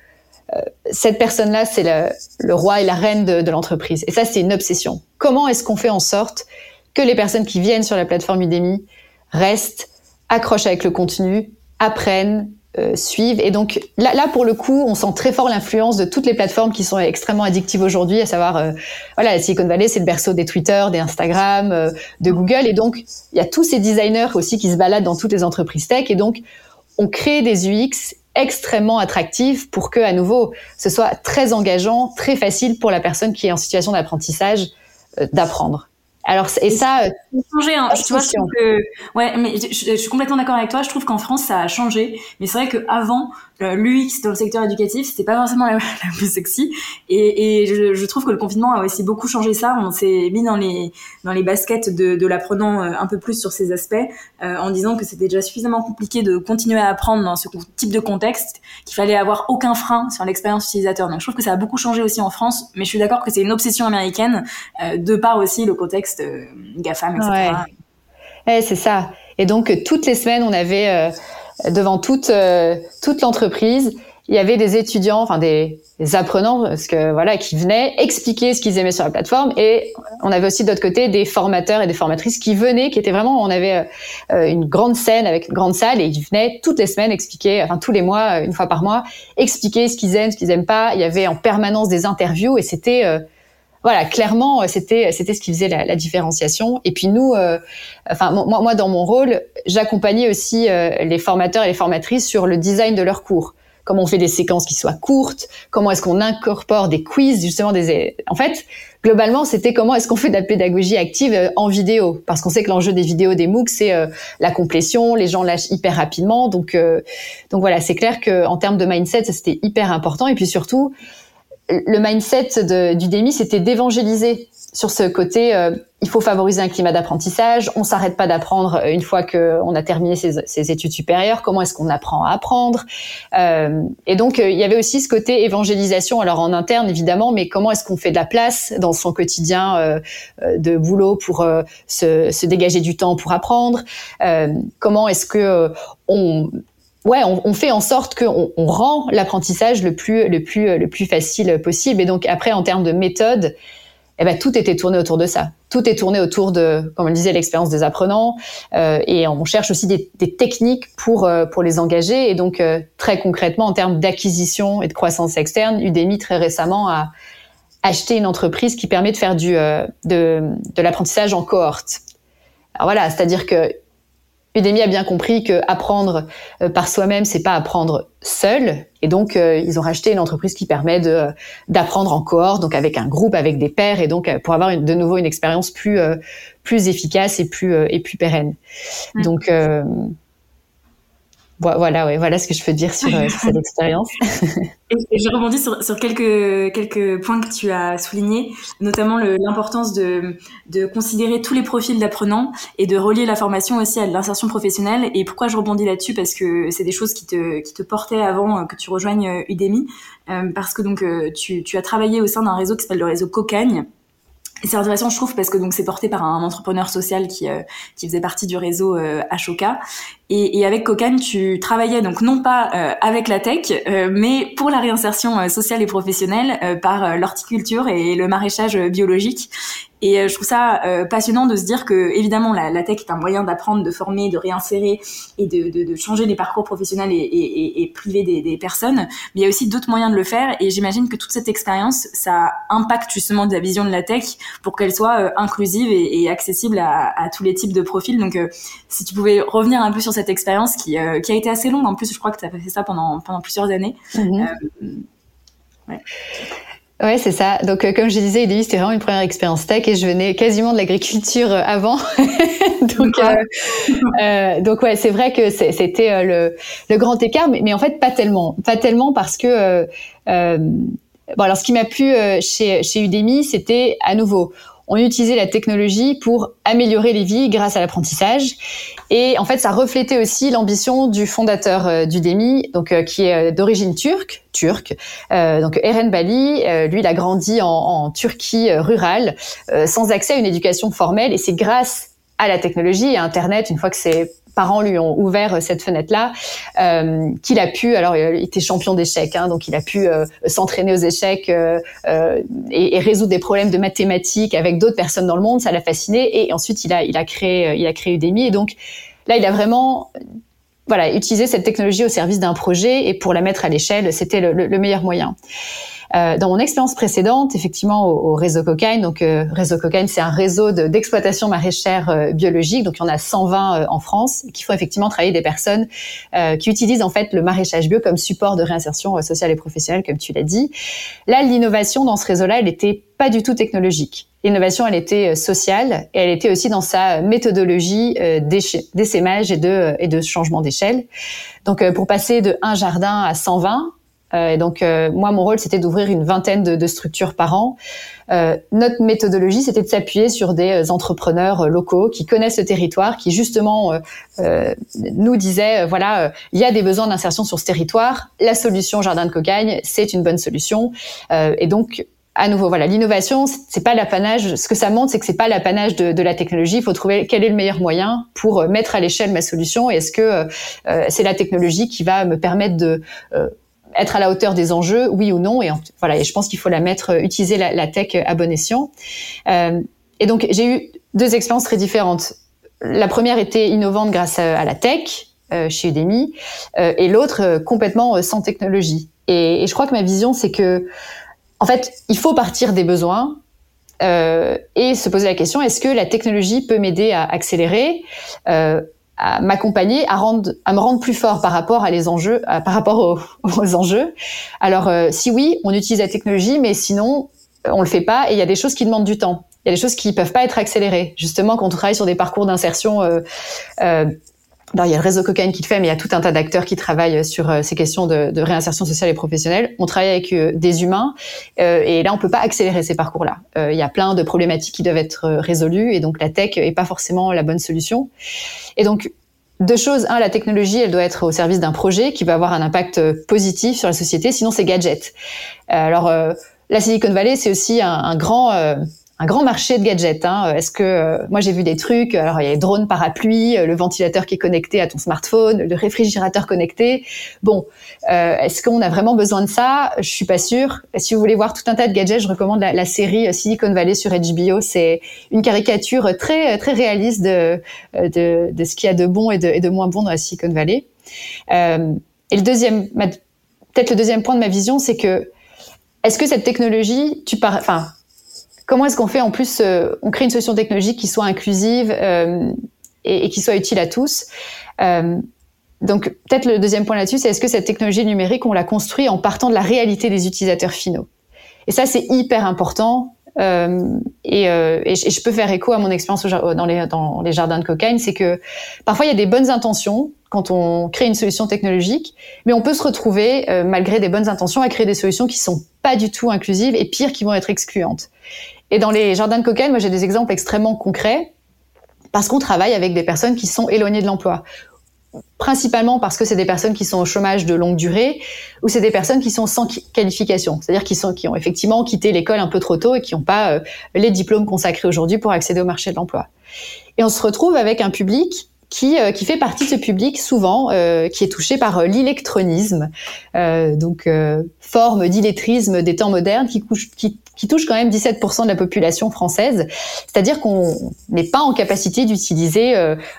cette personne-là, c'est le roi et la reine de l'entreprise. Et ça, c'est une obsession. Comment est-ce qu'on fait en sorte que les personnes qui viennent sur la plateforme Udemy restent, accrochent avec le contenu, apprennent, suivent. Et donc, là, pour le coup, on sent très fort l'influence de toutes les plateformes qui sont extrêmement addictives aujourd'hui, à savoir, voilà, la Silicon Valley, c'est le berceau des Twitter, des Instagram, de Google. Et donc, il y a tous ces designers aussi qui se baladent dans toutes les entreprises tech. Et donc, on crée des UX extrêmement attractifs pour que, à nouveau, ce soit très engageant, très facile pour la personne qui est en situation d'apprentissage d'apprendre. Alors, et ça, changé, hein. Tu vois, je trouve que, ouais, mais je suis complètement d'accord avec toi. Je trouve qu'en France, ça a changé. Mais c'est vrai qu'avant, l'UX dans le secteur éducatif, c'était pas forcément la plus sexy. Et je trouve que le confinement a aussi beaucoup changé ça. On s'est mis dans les baskets de l'apprenant un peu plus sur ces aspects, en disant que c'était déjà suffisamment compliqué de continuer à apprendre dans ce type de contexte, qu'il fallait avoir aucun frein sur l'expérience utilisateur. Donc, je trouve que ça a beaucoup changé aussi en France. Mais je suis d'accord que c'est une obsession américaine, de par aussi le contexte GAFAM, etc. Ouais, c'est ça. Et donc, toutes les semaines, on avait devant toute l'entreprise, il y avait des étudiants, enfin des apprenants, parce que voilà, qui venaient expliquer ce qu'ils aimaient sur la plateforme. Et on avait aussi de l'autre côté des formateurs et des formatrices qui venaient, qui étaient vraiment, on avait une grande scène avec une grande salle, et ils venaient toutes les semaines expliquer, enfin tous les mois, une fois par mois, expliquer ce qu'ils aiment, ce qu'ils aiment pas. Il y avait en permanence des interviews, et c'était voilà, clairement, c'était ce qui faisait la différenciation. Et puis nous, enfin moi dans mon rôle, j'accompagnais aussi les formateurs et les formatrices sur le design de leurs cours. comment on fait des séquences qui soient courtes, comment est-ce qu'on incorpore des quiz, justement en fait, globalement, c'était comment est-ce qu'on fait de la pédagogie active en vidéo, parce qu'on sait que l'enjeu des vidéos des MOOC, c'est la complétion, les gens lâchent hyper rapidement, donc voilà, c'est clair que en termes de mindset, ça, c'était hyper important, et puis surtout, le mindset d'Udemy, c'était d'évangéliser sur ce côté, il faut favoriser un climat d'apprentissage, on s'arrête pas d'apprendre une fois qu'on a terminé ses études supérieures, comment est-ce qu'on apprend à apprendre, et donc il y avait aussi ce côté évangélisation, alors en interne évidemment, mais comment est-ce qu'on fait de la place dans son quotidien de boulot pour se dégager du temps pour apprendre, comment est-ce que on fait en sorte qu'on rend l'apprentissage le plus facile possible. Et donc après, en termes de méthode, tout était tourné autour de ça. Tout est tourné autour de, comme on le disait, l'expérience des apprenants. Et on cherche aussi des techniques pour les engager. Et donc très concrètement, en termes d'acquisition et de croissance externe, Udemy très récemment a acheté une entreprise qui permet de faire de l'apprentissage en cohorte. Alors voilà, c'est-à-dire que Udemy a bien compris que apprendre par soi-même, c'est pas apprendre seul, et donc ils ont racheté une entreprise qui permet d'apprendre en cohorte, donc avec un groupe, avec des pairs, et donc pour avoir de nouveau une expérience plus efficace et plus pérenne. Ouais. Donc voilà ce que je peux dire sur cette expérience. Et je rebondis sur quelques points que tu as soulignés, notamment l'importance de considérer tous les profils d'apprenants et de relier la formation aussi à l'insertion professionnelle. Et pourquoi je rebondis là-dessus? Parce que c'est des choses qui te portaient avant que tu rejoignes Udemy, parce que donc tu as travaillé au sein d'un réseau qui s'appelle le réseau Cocagne. Et c'est intéressant, je trouve, parce que donc c'est porté par un entrepreneur social qui faisait partie du réseau Ashoka. Et avec Cocagne, tu travaillais donc non pas avec la tech, mais pour la réinsertion sociale et professionnelle par l'horticulture et le maraîchage biologique. Et je trouve ça passionnant de se dire que évidemment la tech est un moyen d'apprendre, de former, de réinsérer et de changer les parcours professionnels et privés des personnes. Mais il y a aussi d'autres moyens de le faire. Et j'imagine que toute cette expérience, ça impacte justement de la vision de la tech pour qu'elle soit inclusive et accessible à tous les types de profils. Donc si tu pouvais revenir un peu sur cette expérience qui a été assez longue. En plus, je crois que tu as fait ça pendant plusieurs années. Ouais. Ouais, c'est ça. Donc, comme je disais, Udemy, c'était vraiment une première expérience tech et je venais quasiment de l'agriculture avant. Donc ouais, c'est vrai que c'était le grand écart, mais en fait, pas tellement parce que, alors ce qui m'a plu chez Udemy, c'était à nouveau, on utilisait la technologie pour améliorer les vies grâce à l'apprentissage. Et en fait, ça reflétait aussi l'ambition du fondateur d'Udemy, donc qui est d'origine turque. Donc Eren Bali, lui, il a grandi en Turquie rurale, sans accès à une éducation formelle. Et c'est grâce à la technologie et à Internet, une fois que ses parents lui ont ouvert cette fenêtre-là, qu'il a pu, alors il était champion d'échecs, donc il a pu s'entraîner aux échecs et résoudre des problèmes de mathématiques avec d'autres personnes dans le monde, ça l'a fasciné, et ensuite il a créé Udemy, et donc là il a vraiment utilisé cette technologie au service d'un projet, et pour la mettre à l'échelle, c'était le meilleur moyen. Dans mon expérience précédente, effectivement, au réseau Cocagne, donc réseau Cocagne, c'est un réseau d'exploitation maraîchère biologique, donc il y en a 120 en France, qui font effectivement travailler des personnes qui utilisent en fait le maraîchage bio comme support de réinsertion sociale et professionnelle, comme tu l'as dit. Là, l'innovation dans ce réseau-là, elle était pas du tout technologique. L'innovation, elle était sociale, et elle était aussi dans sa méthodologie d'essaimage et de changement d'échelle. Donc, pour passer de 1 jardin à 120, moi, mon rôle, c'était d'ouvrir une vingtaine de structures par an. Notre méthodologie, c'était de s'appuyer sur des entrepreneurs locaux qui connaissent le territoire, qui justement nous disaient, il y a des besoins d'insertion sur ce territoire. La solution Jardin de Cocagne, c'est une bonne solution. Et donc, à nouveau, l'innovation, c'est pas l'apanage. Ce que ça montre, c'est que c'est pas l'apanage de la technologie. Il faut trouver quel est le meilleur moyen pour mettre à l'échelle ma solution. Et est-ce que c'est la technologie qui va me permettre de être à la hauteur des enjeux, oui ou non, et je pense qu'il faut utiliser la tech à bon escient. Et donc j'ai eu 2 expériences très différentes. La première était innovante grâce à la tech chez Udemy, et l'autre complètement sans technologie. Et je crois que ma vision, c'est que en fait, il faut partir des besoins et se poser la question, est-ce que la technologie peut m'aider à accélérer, à à m'accompagner, à me rendre plus fort par rapport à par rapport aux enjeux. Alors, si oui, on utilise la technologie, mais sinon, on le fait pas. Et il y a des choses qui demandent du temps. Il y a des choses qui peuvent pas être accélérées. Justement, quand on travaille sur des parcours d'insertion, il y a le réseau Cocaigne qui le fait, mais il y a tout un tas d'acteurs qui travaillent sur ces questions de réinsertion sociale et professionnelle. On travaille avec des humains, et là, on peut pas accélérer ces parcours-là. Il y a plein de problématiques qui doivent être résolues, et donc la tech est pas forcément la bonne solution. Et donc, deux choses. Un, la technologie, elle doit être au service d'un projet qui va avoir un impact positif sur la société, sinon c'est gadget. Alors, la Silicon Valley, c'est aussi un grand marché de gadgets. Est-ce que moi j'ai vu des trucs. Alors il y a les drones parapluies, le ventilateur qui est connecté à ton smartphone, le réfrigérateur connecté. Bon, est-ce qu'on a vraiment besoin de ça? Je suis pas sûre. Si vous voulez voir tout un tas de gadgets, je recommande la série Silicon Valley sur HBO. C'est une caricature très très réaliste de ce qu'il y a de bon et de moins bon dans la Silicon Valley. Et peut-être le deuxième point de ma vision, c'est que est-ce que cette technologie, comment est-ce qu'on fait en plus, on crée une solution technologique qui soit inclusive et qui soit utile à tous. Donc peut-être le deuxième point là-dessus, c'est est-ce que cette technologie numérique, on la construit en partant de la réalité des utilisateurs finaux. Et ça, c'est hyper important. Et je peux faire écho à mon expérience dans les jardins de Cocaigne, c'est que parfois il y a des bonnes intentions quand on crée une solution technologique, mais on peut se retrouver, malgré des bonnes intentions, à créer des solutions qui sont pas du tout inclusives et pire, qui vont être excluantes. Et dans les jardins de Cocaigne, moi j'ai des exemples extrêmement concrets parce qu'on travaille avec des personnes qui sont éloignées de l'emploi. Principalement parce que c'est des personnes qui sont au chômage de longue durée ou c'est des personnes qui sont sans qualification, c'est-à-dire qui ont effectivement quitté l'école un peu trop tôt et qui n'ont pas les diplômes consacrés aujourd'hui pour accéder au marché de l'emploi. Et on se retrouve avec un public qui fait partie de ce public souvent qui est touché par l'électronisme, forme d'illettrisme des temps modernes qui touche quand même 17% de la population française, c'est-à-dire qu'on n'est pas en capacité d'utiliser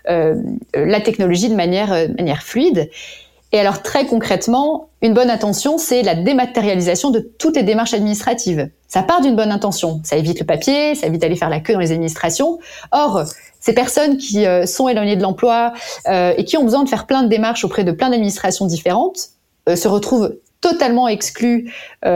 la technologie de manière fluide. Et alors très concrètement, une bonne intention, c'est la dématérialisation de toutes les démarches administratives. Ça part d'une bonne intention, ça évite le papier, ça évite d'aller faire la queue dans les administrations. Or, ces personnes qui sont éloignées de l'emploi et qui ont besoin de faire plein de démarches auprès de plein d'administrations différentes se retrouvent totalement exclues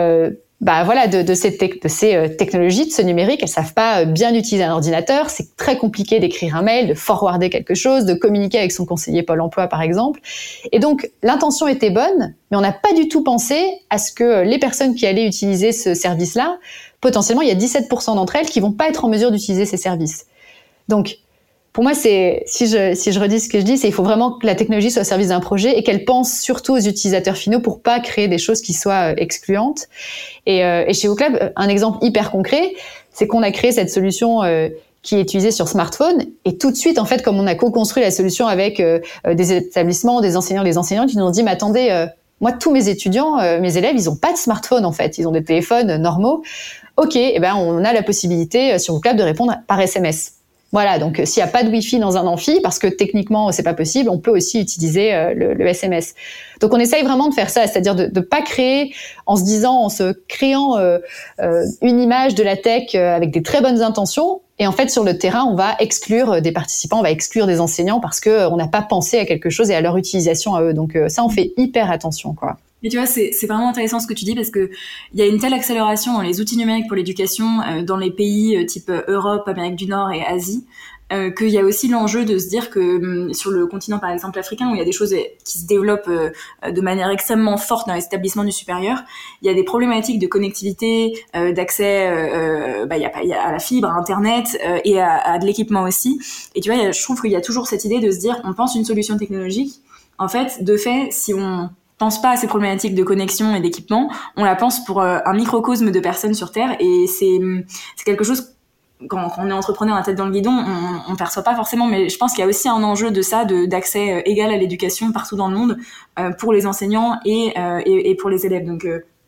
de ces technologies, de ce numérique. Elles savent pas bien utiliser un ordinateur, c'est très compliqué d'écrire un mail, de forwarder quelque chose, de communiquer avec son conseiller Pôle emploi par exemple. Et donc l'intention était bonne, mais on n'a pas du tout pensé à ce que les personnes qui allaient utiliser ce service-là, potentiellement il y a 17% d'entre elles qui vont pas être en mesure d'utiliser ces services. Donc pour moi, si je redis ce que je dis, c'est il faut vraiment que la technologie soit au service d'un projet et qu'elle pense surtout aux utilisateurs finaux pour pas créer des choses qui soient excluantes. Et chez WooClub, un exemple hyper concret, c'est qu'on a créé cette solution qui est utilisée sur smartphone et tout de suite, en fait, comme on a co-construit la solution avec des établissements, des enseignants qui nous ont dit, mais attendez, moi, tous mes étudiants, mes élèves, ils ont pas de smartphone en fait, ils ont des téléphones normaux. Ok, on a la possibilité sur WooClub de répondre par SMS. Voilà, donc s'il n'y a pas de Wi-Fi dans un amphi, parce que techniquement c'est pas possible, on peut aussi utiliser le SMS. Donc on essaye vraiment de faire ça, c'est-à-dire de pas créer en se créant une image de la tech avec des très bonnes intentions. Et en fait, sur le terrain, on va exclure des participants, on va exclure des enseignants parce que on n'a pas pensé à quelque chose et à leur utilisation à eux. Donc ça, on fait hyper attention, quoi. Mais tu vois, c'est vraiment intéressant ce que tu dis parce que il y a une telle accélération dans les outils numériques pour l'éducation dans les pays type Europe, Amérique du Nord et Asie, qu'il y a aussi l'enjeu de se dire que sur le continent par exemple africain où il y a des choses qui se développent de manière extrêmement forte dans les établissements du supérieur, il y a des problématiques de connectivité, d'accès il y a à la fibre, à Internet et à de l'équipement aussi. Et tu vois, je trouve qu'il y a toujours cette idée de se dire on pense une solution technologique. En fait, de fait, si on pense pas à ces problématiques de connexion et d'équipement, on la pense pour un microcosme de personnes sur Terre et c'est quelque chose quand on est entrepreneur la tête dans le guidon, on perçoit pas forcément, mais je pense qu'il y a aussi un enjeu de ça, d'accès égal à l'éducation partout dans le monde pour les enseignants et pour les élèves. Donc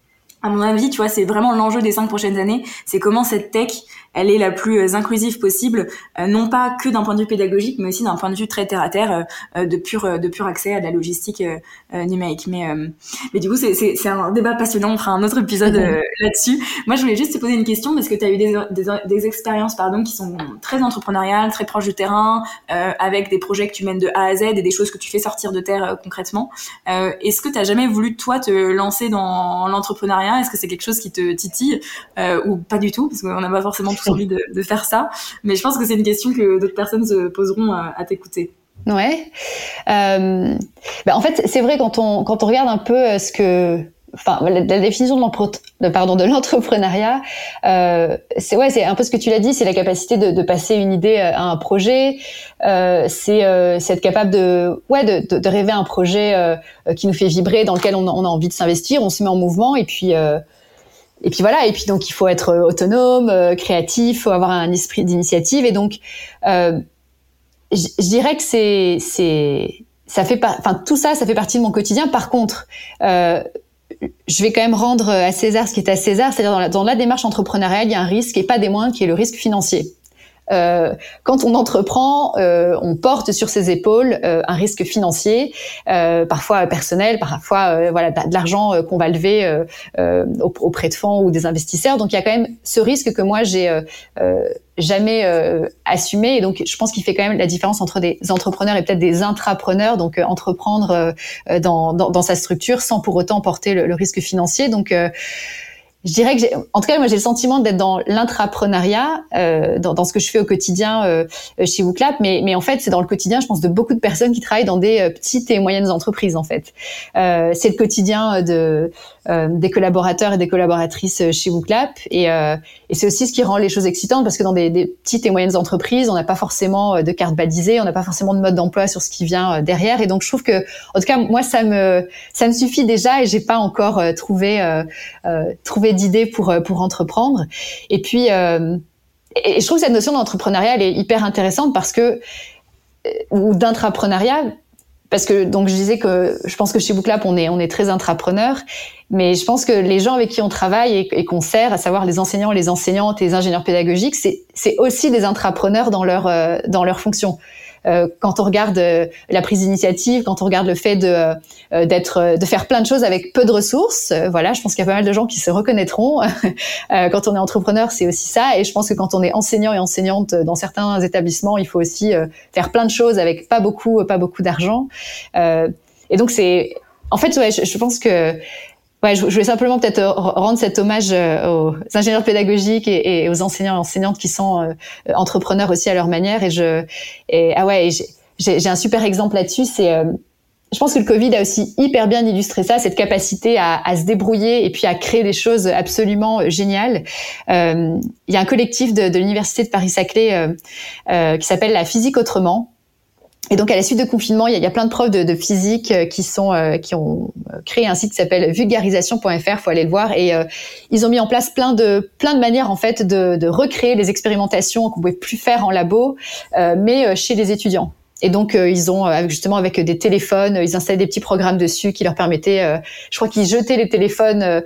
À mon avis, tu vois, c'est vraiment l'enjeu des 5 prochaines années. C'est comment cette tech, elle est la plus inclusive possible, non pas que d'un point de vue pédagogique, mais aussi d'un point de vue très terre à terre, de pur accès à de la logistique numérique. Mais du coup, c'est un débat passionnant. On fera un autre épisode là-dessus. Moi, je voulais juste te poser une question parce que tu as eu des expériences, qui sont très entrepreneuriales, très proches du terrain, avec des projets que tu mènes de A à Z et des choses que tu fais sortir de terre concrètement. Est-ce que tu as jamais voulu toi te lancer dans l'entrepreneuriat? Est-ce que c'est quelque chose qui te titille ou pas du tout, parce qu'on n'a pas forcément tous envie de faire ça, mais je pense que c'est une question que d'autres personnes se poseront à t'écouter. Ouais. En fait, c'est vrai quand on regarde un peu la définition de l'entrepreneuriat, c'est un peu ce que tu l'as dit, c'est la capacité de passer une idée à un projet, c'est être capable de rêver un projet qui nous fait vibrer, dans lequel on a envie de s'investir, on se met en mouvement et puis voilà, et puis donc il faut être autonome, créatif, faut avoir un esprit d'initiative, et donc je dirais que tout ça fait partie de mon quotidien. Par contre, je vais quand même rendre à César ce qui est à César, c'est-à-dire dans la démarche entrepreneuriale, il y a un risque, et pas des moindres, qui est le risque financier. Quand on entreprend, on porte sur ses épaules un risque financier, parfois personnel, parfois de l'argent qu'on va lever auprès de fonds ou des investisseurs. Donc il y a quand même ce risque que moi j'ai jamais assumé, et donc je pense qu'il fait quand même la différence entre des entrepreneurs et peut-être des intrapreneurs, donc entreprendre dans sa structure sans pour autant porter le risque financier. Donc je dirais que en tout cas, moi, j'ai le sentiment d'être dans l'intrapreneuriat, dans ce que je fais au quotidien chez WooClap, mais en fait, c'est dans le quotidien, je pense, de beaucoup de personnes qui travaillent dans des petites et moyennes entreprises, en fait. C'est le quotidien des collaborateurs et des collaboratrices chez WooClap, et c'est aussi ce qui rend les choses excitantes, parce que dans des petites et moyennes entreprises, on n'a pas forcément de carte balisée, on n'a pas forcément de mode d'emploi sur ce qui vient derrière, et donc je trouve que, en tout cas, moi, ça me suffit déjà, et j'ai pas encore trouvé d'idées pour entreprendre. Et puis et je trouve que cette notion d'entrepreneuriat, elle est hyper intéressante ou d'intrapreneuriat, parce que donc je disais que je pense que chez WooClap on est très intrapreneurs, mais je pense que les gens avec qui on travaille et qu'on sert, à savoir les enseignants, les enseignantes et les ingénieurs pédagogiques, c'est aussi des intrapreneurs dans leur fonction. Quand on regarde la prise d'initiative, quand on regarde le fait de faire plein de choses avec peu de ressources, je pense qu'il y a pas mal de gens qui se reconnaîtront. Quand on est entrepreneur, c'est aussi ça, et je pense que quand on est enseignant et enseignante dans certains établissements, il faut aussi faire plein de choses avec pas beaucoup d'argent. Et donc je pense que je voulais simplement peut-être rendre cet hommage aux ingénieurs pédagogiques et aux enseignants et enseignantes qui sont entrepreneurs aussi à leur manière. Et j'ai un super exemple là-dessus. Je pense que le Covid a aussi hyper bien illustré ça, cette capacité à se débrouiller et puis à créer des choses absolument géniales. Il y a un collectif de l'université de Paris-Saclay qui s'appelle La Physique Autrement. Et donc, à la suite de confinement, il y a plein de profs de physique qui ont créé un site qui s'appelle vulgarisation.fr. Faut aller le voir. Et ils ont mis en place plein de manières, en fait, de recréer les expérimentations qu'on pouvait plus faire en labo, mais chez les étudiants. Et donc, ils ont, justement, avec des téléphones, ils installaient des petits programmes dessus qui leur permettaient, je crois qu'ils jetaient les téléphones,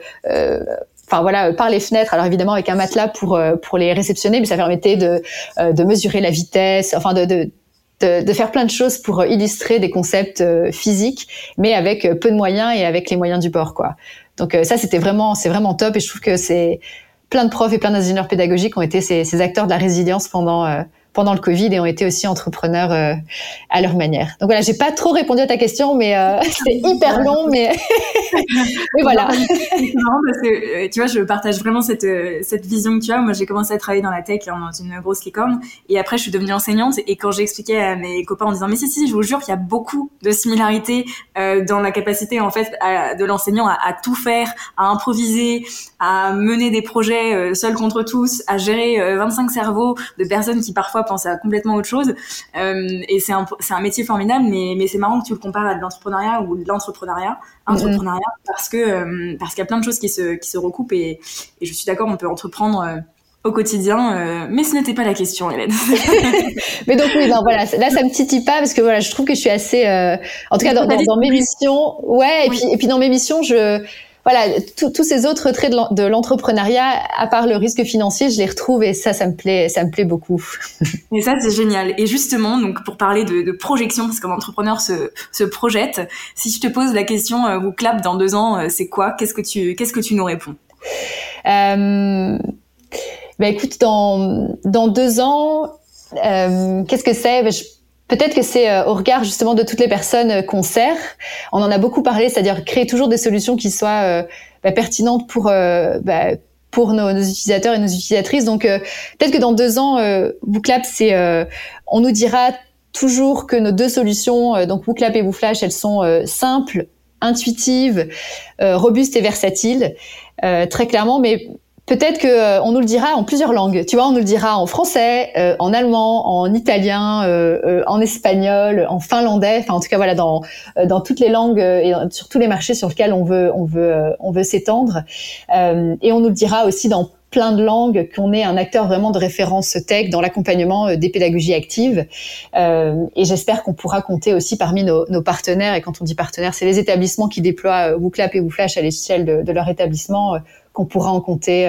par les fenêtres. Alors évidemment, avec un matelas pour les réceptionner, mais ça permettait de mesurer la vitesse, de faire plein de choses pour illustrer des concepts physiques, mais avec peu de moyens et avec les moyens du bord, quoi. Donc ça, c'est vraiment top, et je trouve que c'est plein de profs et plein d'ingénieurs pédagogiques ont été ces acteurs de la résilience pendant le Covid, et ont été aussi entrepreneurs à leur manière. Donc voilà, j'ai pas trop répondu à ta question, mais c'est hyper long, mais voilà. C'est marrant parce que tu vois, je partage vraiment cette vision que tu as. Moi, j'ai commencé à travailler dans la tech dans une grosse licorne, et après je suis devenue enseignante, et quand j'expliquais à mes copains en disant mais si, je vous jure qu'il y a beaucoup de similarités dans la capacité en fait de l'enseignant à tout faire, à improviser, à mener des projets seul contre tous, à gérer 25 cerveaux de personnes qui parfois pensent à complètement autre chose, et c'est un métier formidable, mais c'est marrant que tu le compares à de l'entrepreneuriat ou de l'entrepreneuriat parce qu'il y a plein de choses qui se recoupent, et je suis d'accord, on peut entreprendre au quotidien, mais ce n'était pas la question, Hélène. Mais donc oui, non, voilà, là ça me titille pas, parce que je trouve que je suis assez, en tout cas dans mes missions, et puis dans mes missions, voilà, tous ces autres traits de l'entrepreneuriat, à part le risque financier, je les retrouve et ça me plaît beaucoup. Et ça, c'est génial. Et justement, donc pour parler de projection, parce qu'un entrepreneur se projette, si je te pose la question, WooClap dans 2 ans, c'est quoi ? Qu'est-ce que tu nous réponds ? Écoute, dans 2 ans, qu'est-ce que c'est ? Peut-être que c'est au regard justement de toutes les personnes qu'on sert. On en a beaucoup parlé, c'est-à-dire créer toujours des solutions qui soient pertinentes pour nos utilisateurs et nos utilisatrices. Donc peut-être que dans 2 ans, WooClap, on nous dira toujours que nos 2 solutions, donc WooClap et WooFlash, elles sont simples, intuitives, robustes et versatiles, très clairement, mais peut-être que on nous le dira en plusieurs langues. Tu vois, on nous le dira en français, en allemand, en italien, en espagnol, en finlandais. Enfin, en tout cas, voilà, dans toutes les langues et sur tous les marchés sur lesquels on veut s'étendre. Et on nous le dira aussi dans plein de langues, qu'on est un acteur vraiment de référence tech dans l'accompagnement des pédagogies actives. Et j'espère qu'on pourra compter aussi parmi nos partenaires. Et quand on dit partenaires, c'est les établissements qui déploient WooClap et WooFlash à l'échelle de leur établissement, qu'on pourra en compter,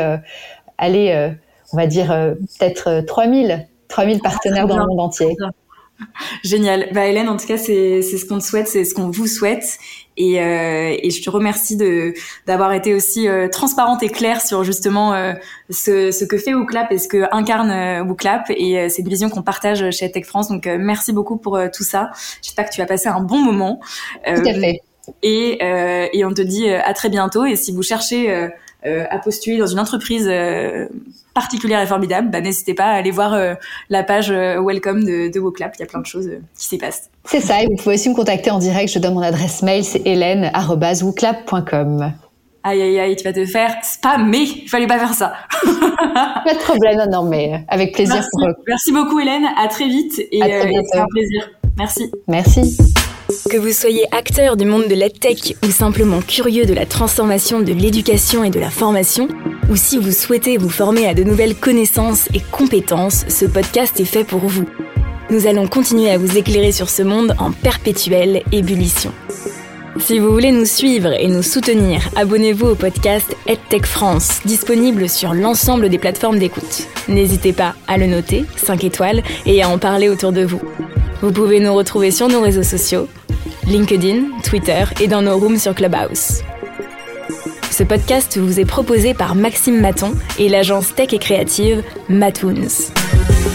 on va dire peut-être 3000 partenaires dans le monde entier. Génial. Hélène, en tout cas, c'est ce qu'on te souhaite, c'est ce qu'on vous souhaite. Et je te remercie d'avoir été aussi transparente et claire sur justement ce que fait WooClap et ce que incarne WooClap. Et c'est une vision qu'on partage chez Tech France. Donc, merci beaucoup pour tout ça. J'espère que tu as passé un bon moment. Tout à fait. Et on te dit à très bientôt. Et si vous cherchez à postuler dans une entreprise particulière et formidable, n'hésitez pas à aller voir la page Welcome de WooClap. Il y a plein de choses qui s'y passent. C'est ça, et vous pouvez aussi me contacter en direct. Je donne mon adresse mail, c'est hélène@wooclap.com. Aïe, tu vas te faire spammer. Il fallait pas faire ça. Pas de problème, non, mais avec plaisir. Merci beaucoup Hélène, à très vite et c'est un plaisir. Merci. Que vous soyez acteur du monde de l'EdTech ou simplement curieux de la transformation de l'éducation et de la formation, ou si vous souhaitez vous former à de nouvelles connaissances et compétences, ce podcast est fait pour vous. Nous allons continuer à vous éclairer sur ce monde en perpétuelle ébullition. Si vous voulez nous suivre et nous soutenir, abonnez-vous au podcast EdTech France, disponible sur l'ensemble des plateformes d'écoute. N'hésitez pas à le noter, 5 étoiles, et à en parler autour de vous. Vous pouvez nous retrouver sur nos réseaux sociaux, LinkedIn, Twitter et dans nos rooms sur Clubhouse. Ce podcast vous est proposé par Maxime Maton et l'agence tech et créative Matoons.